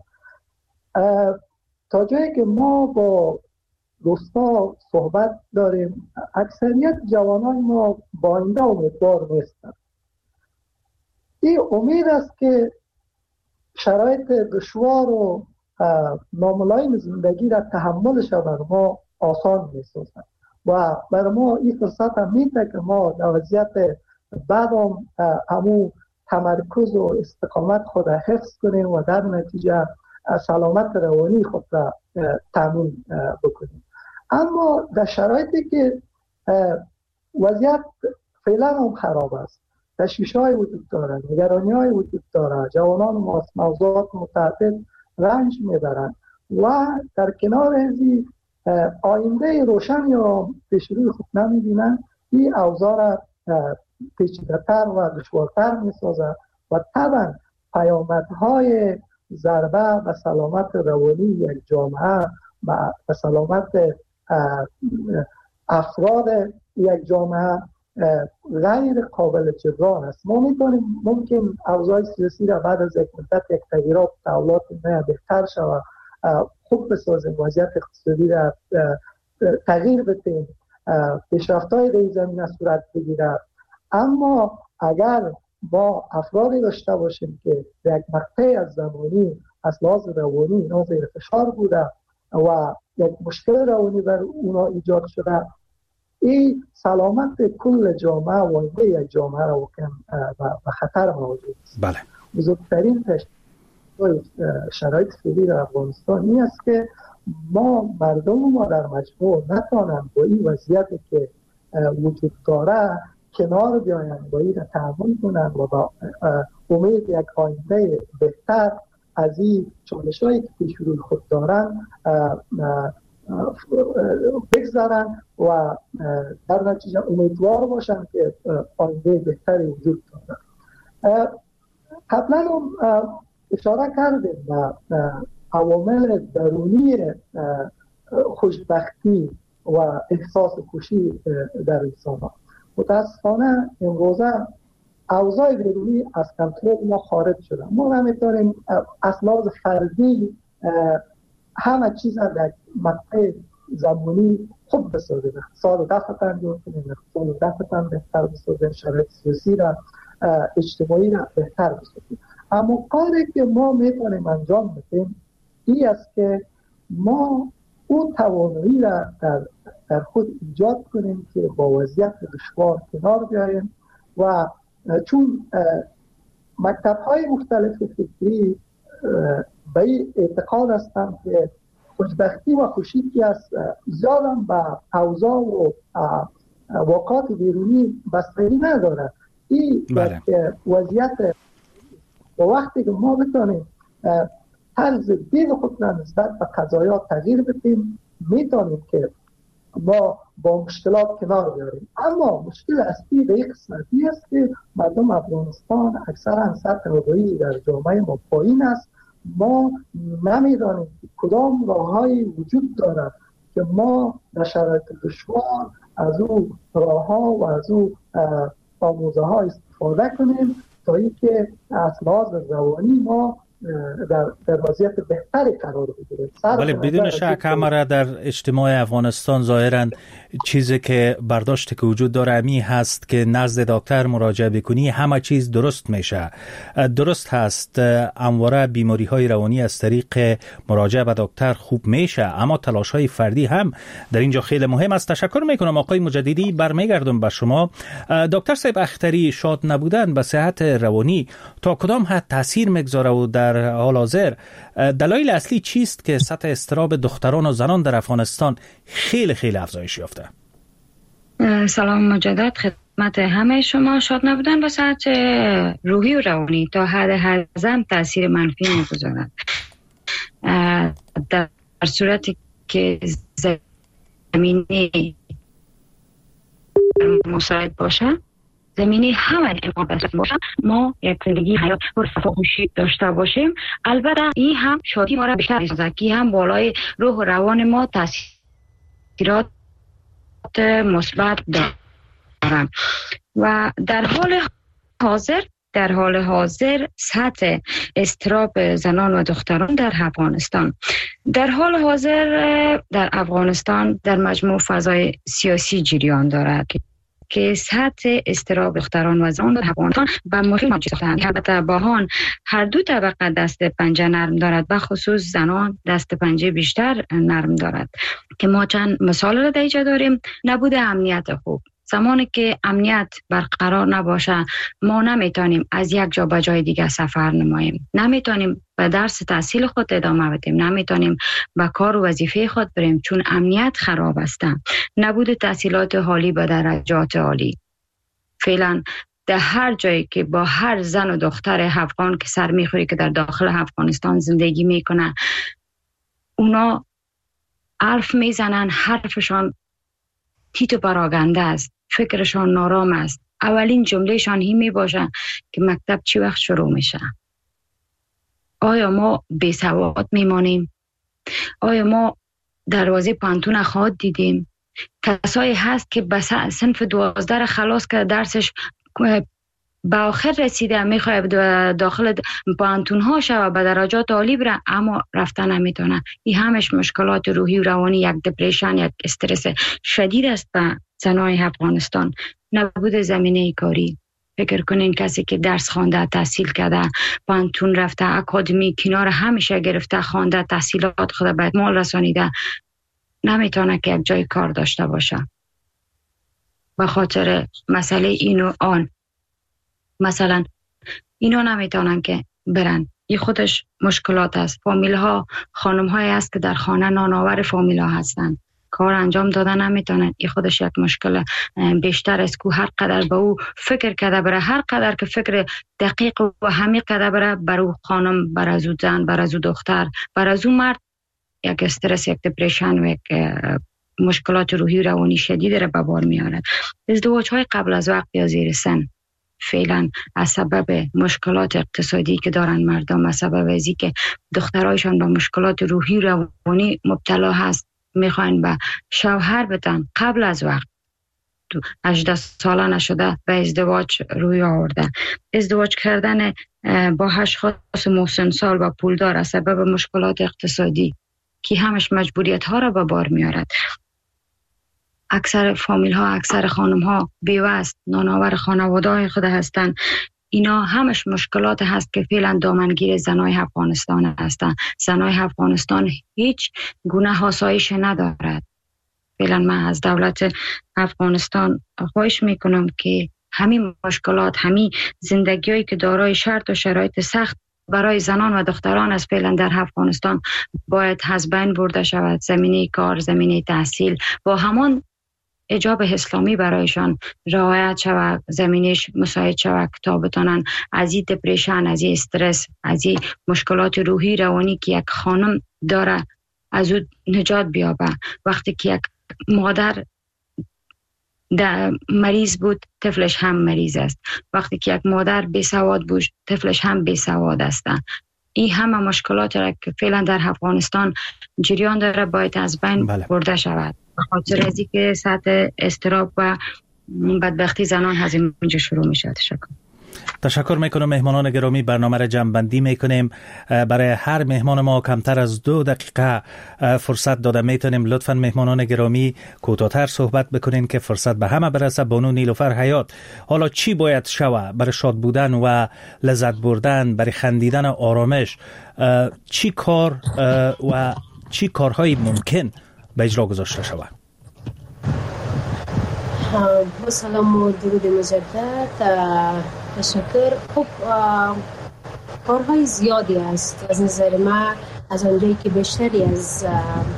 تا جایی که ما با دوستا صحبت داریم اکثریت جوانان ما با آینده امیدوار نیستند. این امید است که شرایط دشوار و ناملایم زندگی را تحملش بر ما آسان می‌سازد و بر ما این فرصت هم میده که ما در وضعیت بعد هم همون تمرکز و استقامت خود حفظ کنیم و در نتیجه سلامت روانی خود را تامین بکنیم. اما در شرایطی که وضعیت فعلا هم خراب است، تشویش‌های وجود دارند، نگرانی‌های وجود دارند، جوانان موضوعات متعدد رنج میبرند و در کنار ازی آینده روشن یا پیش روی خود نمیبینند، این اوضاع را پیچیده‌تر و دشوارتر میسازد و طبعا پیامدهای ضربه و سلامت روانی یک جامعه و سلامت افراد یک جامعه غیر قابل جبران است. ما میتونیم ممکن اوضاع سیاسی را بعد از یک مدت یک تغییرات تحولات نیا بهتر شود، خوب بسازیم، وضعیت اقتصادی را تغییر بدیم، پیشرفت‌های در این زمینه صورت بگیرد. اما اگر ما افرادی داشته باشیم که در یک مقطع از زمانی از لحاظ روانی اینا زیر فشار بوده و یک مشکل روانی بر اونا ایجاد شده، این سلامت کل جامعه و آینده یک جامعه را و خطر موجود است. بله. بزرگترین تشکیل شرایط فعلی در افغانستان این است که ما مردم ما در مجموع نتوانند با این وضعیتی که وجود داره کنار بیایند، با این را تحمل کنند و با امید یک آینده بهتر از این چالش‌هایی که پیش روی خود دارند بگذارن و در نتیجه امیدوار باشن که آینده بهتری وجود دارد. قبلا هم اشاره کردیم به عوامل درونی خوشبختی و احساس خوشی در انسان‌ها. متاسفانه امروزه اوضاع بیرونی از کنترل ما خارج شده. ما نمیتونیم از لحاظ فردی همه چیز در مقطع زمانی خوب بسازیم، اقتصاد دفتن جور کنیم، اقتصاد دفتن بهتر بسازیم، شرایط سیاسی را اجتماعی را بهتر بسازیم. اما کاری که ما میتونیم انجام بدیم این است که ما اون توانایی را در, در خود ایجاد کنیم که با وضعیت دشوار کنار بیاییم و چون مکتب‌های مختلف فکری به این اعتقاد هستند که خوشبختی و خوشی که از زیادم به اوضاع و واقعات بیرونی بستگی نداره. این بله. وضعیت و وقتی که ما بتانیم طرز دید خود را نسبت به قضایا تغییر بدیم میتونیم که ما با مشکلات کنار بیاریم. اما مشکل اصلی به این قسمتی است که مردم افغانستان اکثرا سطح آگاهی در جامعه ما پایین است. ما نمیدانیم کدام راههایی وجود دارد که ما در شرایط دشوار از او راهها و از او آموزه ها استفاده کنیم تا اینکه از لحاظ روانی ما در در وضعیت بهتری قرار بگیریم. ولی بدون شک همه در اجتماع افغانستان ظاهرا چیزی که برداشت که وجود داره امی هست که نزد دکتر مراجعه بکنی همه چیز درست میشه. درست هست امواره بیماری های روانی از طریق مراجعه به دکتر خوب میشه، اما تلاش های فردی هم در اینجا خیلی مهم است. تشکر میکنم آقای مجددی. برمیگردم به شما. دکتر صاحب اختری، شاد نبودن به صحت روانی تا کدام حد تاثیر میگذاره و در حال حاضر دلایل اصلی چیست که سطح اضطراب دختران و زنان در افغانستان خیلی خیلی افزایش یافته؟ سلام مجدد خدمت همه شما. شاد نبودن به صحت روحی و روانی تا حد هضم تاثیر منفی میگذارد. در صورتی که زمینه مساعد باشه، زمینی همه امکان داشته باشم، ما یک زندگی حیات پر صفا و خوشی داشته باشیم. البته این هم شادی ما را بیشتر می‌سازد که هم بالای روح و روان ما تاثیرات مثبت دارد. و در حال حاضر در حال حاضر سطح اضطراب زنان و دختران در افغانستان در حال حاضر در افغانستان در مجموع فضای سیاسی جریان دارد که سطح اضطراب دختران و زنان در افغانستان به مخیل موجود هستند. البته باهان هر دو طبقه دست پنجه نرم دارد، به خصوص زنان دست پنجه بیشتر نرم دارد که ما چند مثال را در اینجا داریم. نبود امنیت خوب، زمانی که امنیت برقرار نباشه ما نمیتونیم از یک جا به جای دیگه سفر نماییم، نمیتونیم به درس تحصیل خود ادامه بدیم، نمیتونیم به کار و وظیفه خود بریم چون امنیت خراب است. نبود تحصیلات عالی به درجات عالی. فعلا در هر جایی که با هر زن و دختر افغان که سر میخوری که در داخل افغانستان زندگی میکنه، اونا حرف میزنن، حرفشان تیت و پراگنده است، فکرشان نارام است. اولین جملهشان هی می باشه که مکتب چی وقت شروع میشه؟ آیا ما بی سواد میمانیم؟ آیا ما دروازه پانتون خواد دیدیم؟ کسایی هست که بس صنف دوازده خلاص که درسش به آخر رسیده میخواد داخل پانتون ها شود به درجات عالی بره اما رفتن نمیتونه. این همش مشکلات روحی و روانی، یک دپریشن، یک استرس شدید است به زنای افغانستان. نبود زمینه کاری. فکر کنین کسی که درس خوانده، تحصیل کرده، پانتون رفته، اکادمی کنار همیشه گرفته، خوانده، تحصیلات خود به مال رسانیده، نمیتونه که یک جای کار داشته باشه به خاطر مسئله اینو آن. مثلا اینا نمیتونن که برن، این خودش مشکلات است. فامیل ها، خانم های است که در خانه نانآور فامیل ها هستن، کار انجام دادن نمیتونن، این خودش یک مشکل بیشتر است که هر قدر به او فکر کرده بره، هر قدر که فکر دقیق و عمیق کرده بره، بر او خانم، بر از او زن، بر از او دختر، بر از او مرد یک استرس، یک دپریشن و یک مشکلات روحی و روانی شدید را به بار میاره. ازدواج های قبل از وقت یا زیر سن فعلا از سبب مشکلات اقتصادی که دارن مردم، از سبب ازی که دخترایشان به مشکلات روحی و روانی مبتلا هست، میخواین به شوهر بدن قبل از وقت، تو هجده ساله نشده به ازدواج روی آورده. ازدواج کردن با اشخاص مسن سال و پولدار از سبب مشکلات اقتصادی که همش مجبوریت ها را به بار میارد. اکثر فامیل ها، اکثر خانم ها بیوه است، نانآور خانواده های خود هستند. اینا همش مشکلات هست که فعلا دامنگیر زنای افغانستان هستند. زنای افغانستان هیچ گونه آسایش ندارد. فعلا من از دولت افغانستان خواهش میکنم که همین مشکلات، همین زندگیایی که دارای شرط و شرایط سخت برای زنان و دختران از فعلا در افغانستان باید از بین برده شود. زمینه کار، زمینه تحصیل با همان حجاب اسلامی برایشان رعایت شود، زمینش مساعد شود تا بتونن از این دپریشن، از این استرس، از این مشکلات روحی روانی که یک خانم داره از او نجات بیابه. وقتی که یک مادر مریض بود، طفلش هم مریض است. وقتی که یک مادر بی سواد بود، طفلش هم بی سواد است. این همه مشکلات را که فعلا در افغانستان جریان داره باید از بین بله. برده شود. به خاطر از اینکه سطح اضطراب و بدبختی زنان از اینجا شروع میشه. تشکر. تشکر میکنم مهمانان گرامی. برنامه را جمع بندی میکنیم. برای هر مهمان ما کمتر از دو دقیقه فرصت داده میتونیم. لطفا مهمانان گرامی کوتاه‌تر صحبت بکنین که فرصت به همه برسه. بانو نیلوفر حیات، حالا چی باید شوه برای شاد بودن و لذت بردن، برای خندیدن و آرامش؟ چی کار و چی کارهایی ممکن به اجرا گذاشته شود؟ با سلام و درود مجدد. تشکر. خب کارهای زیادی است از نظر ما، از آنجایی که بیشتری از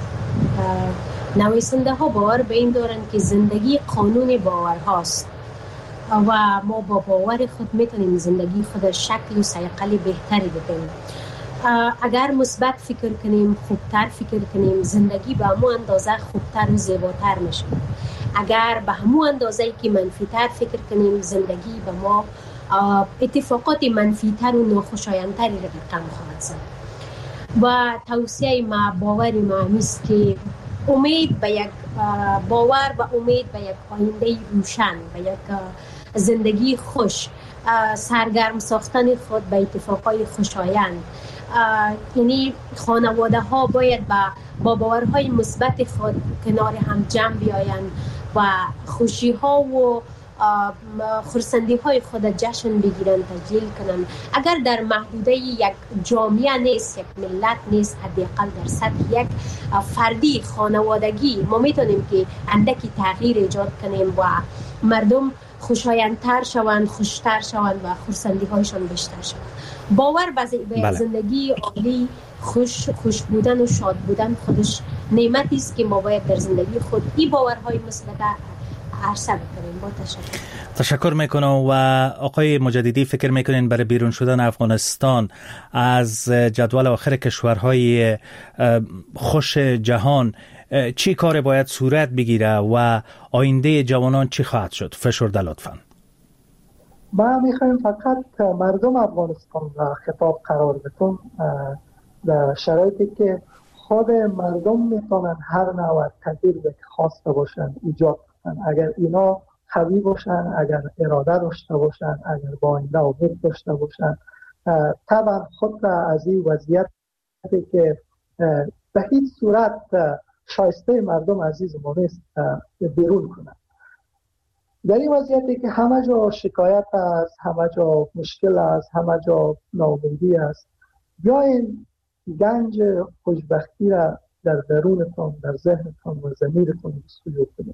نویسنده ها باور به این دارند که زندگی قانون باور هاست و ما با باور خود میتونیم زندگی خود شکل و سیقل بهتری بدیم. اگر مثبت فکر کنیم، خوبتر فکر کنیم، زندگی به همون اندازه خوبتر و زیباتر میشه. اگر به همون اندازه‌ای که منفی‌تر فکر کنیم، زندگی به ما اتفاقات منفی‌تر و ناخوشایندتری را رقم خواهد زد. و توصیه ما، باور ما نیست که امید به یک باور و امید به یک آینده روشن، به یک زندگی خوش، سرگرم ساختن خود به اتفاقای خوشایند. یعنی خانواده ها باید با با باورهای مثبت خود کنار هم جمع بیایند و خوشی ها و خرسندی های خود جشن بگیرن، تجلیل کنن. اگر در محدوده یک جامعه نیست، یک ملت نیست، حداقل در سطح یک فردی خانوادگی ما میتونیم که اندکی تغییر ایجاد کنیم و مردم خوشایندتر شوند، خوشتر شوند و خرسندی هایشان بیشتر شوند. باور به بله. زندگی عالی، خوش خوش بودن و شاد بودن خودش نعمتی است که ما باید در زندگی خود این باورهای مثبت عرصه بکنیم. با تشکر تشکر میکنم. و آقای مجددی، فکر میکنین برای بیرون شدن افغانستان از جدول آخر کشورهای خوش جهان چی کار باید صورت بگیره و آینده جوانان چی خواهد شد؟ فشرده لطفاً. ما میخوایم فقط مردم افغانستان را خطاب قرار بدیم در شرایطی که خود مردم میتونن هر نوع تغییر که خواسته باشن ایجاد کنن. اگر اینا قوی باشن، اگر اراده داشته باشن، اگر با آینده امید داشته باشن، طبعا خود را از این وضعیتی که به هیچ صورت شایسته مردم عزیز ما نیست بیرون کنن. در این وضعیتی که همه جا شکایت است، همه جا مشکل است، همه جا ناامیدی است، بیاین گنج خوشبختی را در درونتون، در ذهنتون و ضمیرتون جستجو کنید.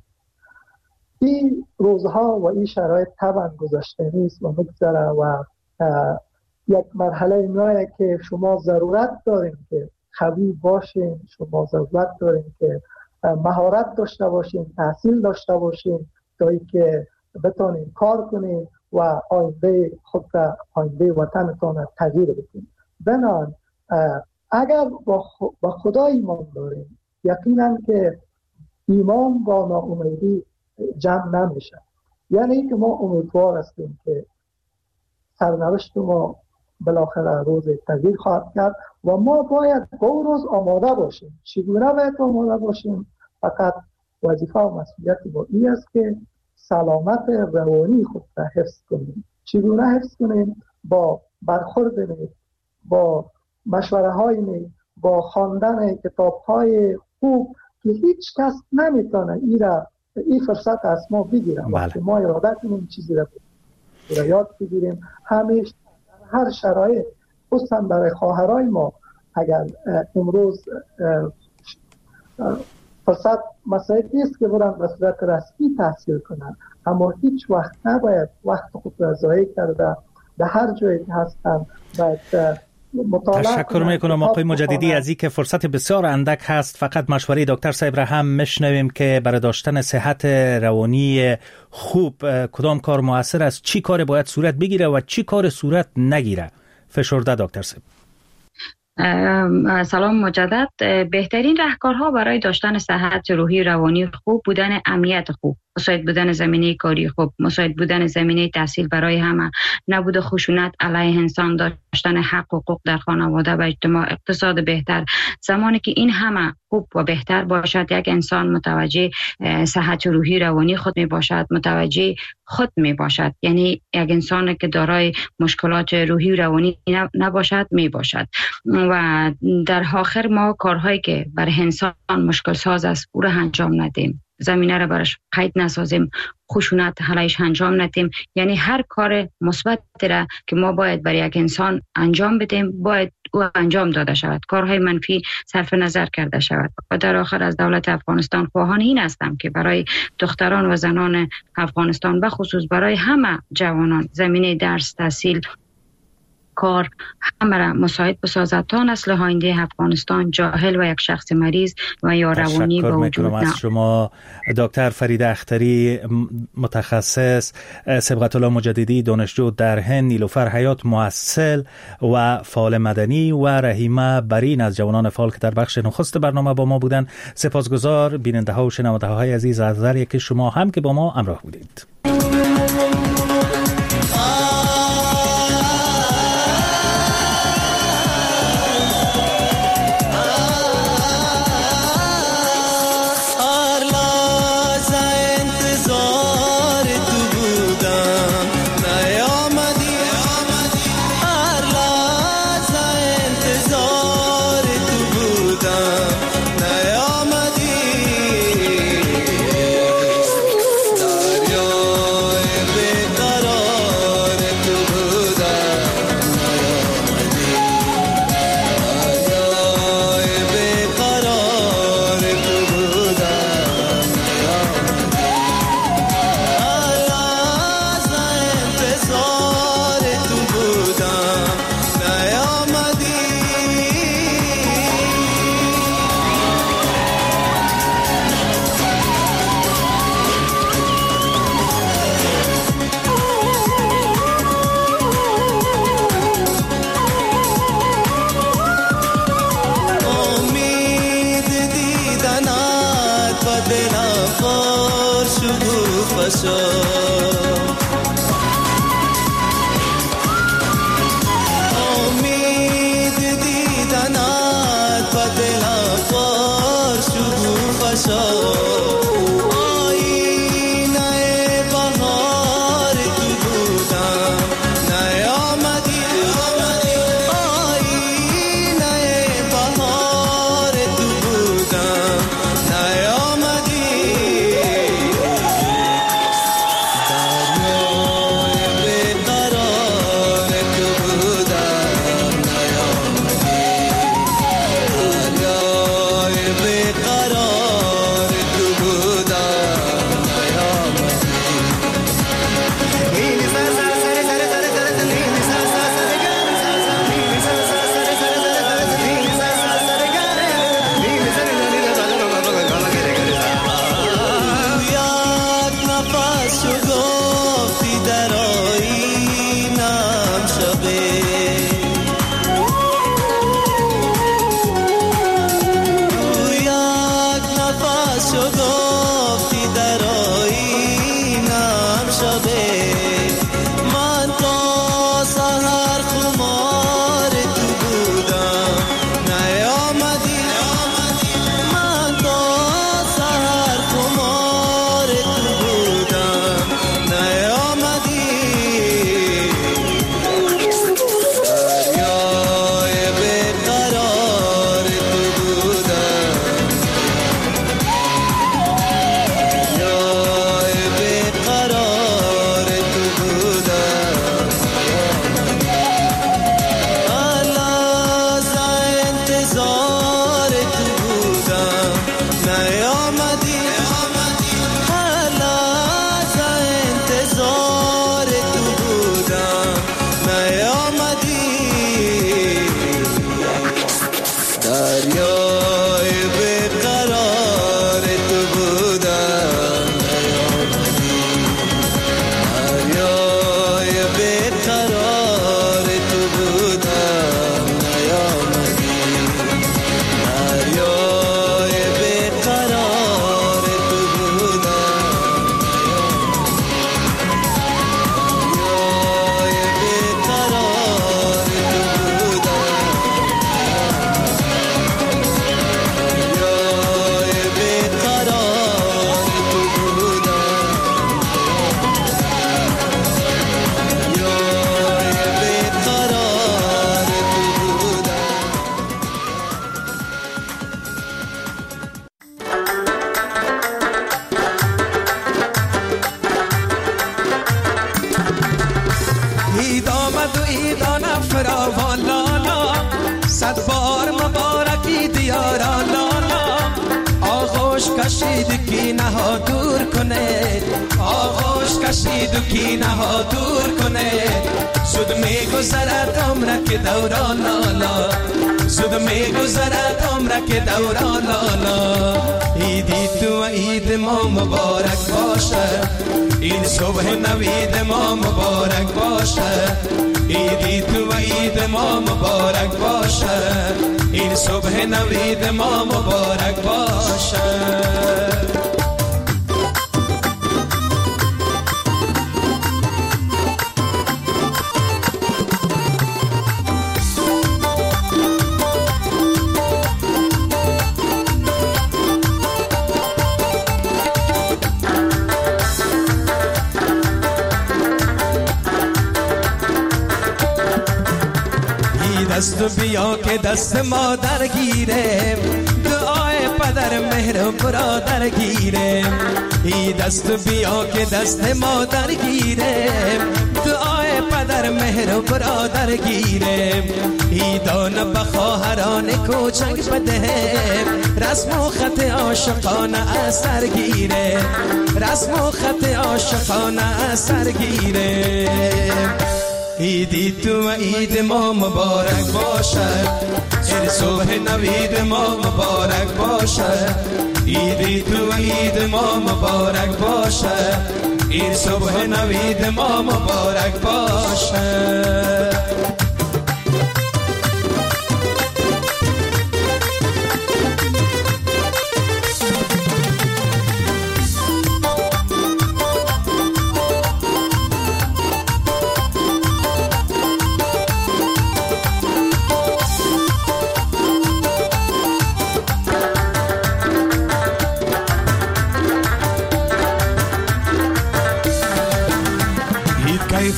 این روزها و این شرایط طبعا گذشته نیست و مگذره و یک مرحله میایه که شما ضرورت دارین که قوی باشین، شما ضرورت دارین که مهارت داشته باشین، تحصیل داشته باشین تا اینکه بتونین کار کنین و آینده خود را، آینده وطنتون را تغییر بدین. بنان اگر با خدا ایمان داریم، یقینا که ایمان با ناامیدی جمع نمیشه. یعنی که ما امیدوار هستیم که سرنوشت ما بالاخره روز تغییر خواهد کرد و ما باید با روز آماده باشیم. چگونه باید آماده باشیم؟ فقط وظیفه و مسئولیت با این است که سلامت روانی خود را حفظ کنیم. چگونه حفظ کنیم؟ با برخورد نیک، با مشوره های نیک، با خواندن کتاب های خوب که هیچ کس نمیتونه این را این فرصت از ما بگیره. وقتی ما اراده کنیم چیزی را یاد بگیریم، همیشه هر شرایط، خصوصا برای خواهرای ما، اگر امروز فرصت مساعد نیست که برن به صورت رسمی تحصیل کنن، اما هیچ وقت نباید وقت خود را ضایع کرده. به هر جایی که هستن باید تشکر میکنم آقای مجددی از این که فرصت بسیار اندک هست. فقط مشوره دکتر صاحب را هم میشنویم که برای داشتن صحت روانی خوب کدام کار مؤثر است، چی کار باید صورت بگیره و چی کار صورت نگیره. فشرده دکتر صاحب. سلام مجدد. بهترین راهکارها برای داشتن صحت روحی روانی خوب بودن امنیت خوب، مساعد بودن زمینه کاری خوب، مساعد بودن زمینه تحصیل برای همه، نبود خشونت علیه انسان، داشتن حق و حقوق در خانواده و اجتماع، اقتصاد بهتر. زمانی که این همه خوب و بهتر باشد، یک انسان متوجه صحت روحی روانی خود می باشد، متوجه خود می باشد. یعنی یک انسان که دارای مشکلات روحی روانی نباشد می باشد. و در آخر ما کارهایی که برای انسان مشکل ساز است او را انجام ندیم، زمینه را برش قید نسازیم، خشونت علیهش انجام ندیم. یعنی هر کار مثبت را که ما باید برای یک انسان انجام بدیم باید او انجام داده شود، کارهای منفی صرف نظر کرده شود. و در آخر از دولت افغانستان خواهان این هستم که برای دختران و زنان افغانستان و خصوص برای همه جوانان زمینه درس، تحصیل، کار همه را مساعد بسازد تا نسل آینده افغانستان جاهل و یک شخص مریض و یا روانی به وجود نمیاد. از شما دکتر فریده اختری متخصص، صبغت الله مجددی دانشجو در هند، نیلوفر حیات محصل و فعال مدنی و رحیمه برین از جوانان فعال که در بخش نخست برنامه با ما بودند. سپاسگزار بیننده ها و شنونده های عزیز از هر که شما هم که با ما همراه بودید. Yo دست بیا که دست مادر گیره، دعای پدر مهر برادر گیره. ای دست بیا که دست مادر گیره، دعای پدر مهر برادر گیره. ای دانه به خواهران کوچک بده، رسم و خط عاشقانه اثر گیره، رسم و خط عاشقانه اثر گیره. ایدی تو و عید ما مبارک باشه، این صبح نوید ما مبارک باشه. ایدی تو و عید ما مبارک باشه، این صبح نوید ما مبارک باشه.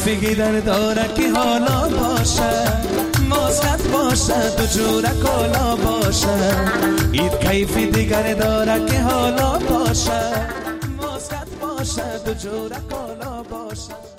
کیفی گیدر داره که حالا باشه ماسکت باشه دو جوره کالا باشه اید کیفی دیگر داره که حالا باشه ماسکت باشه دو جوره کالا باشه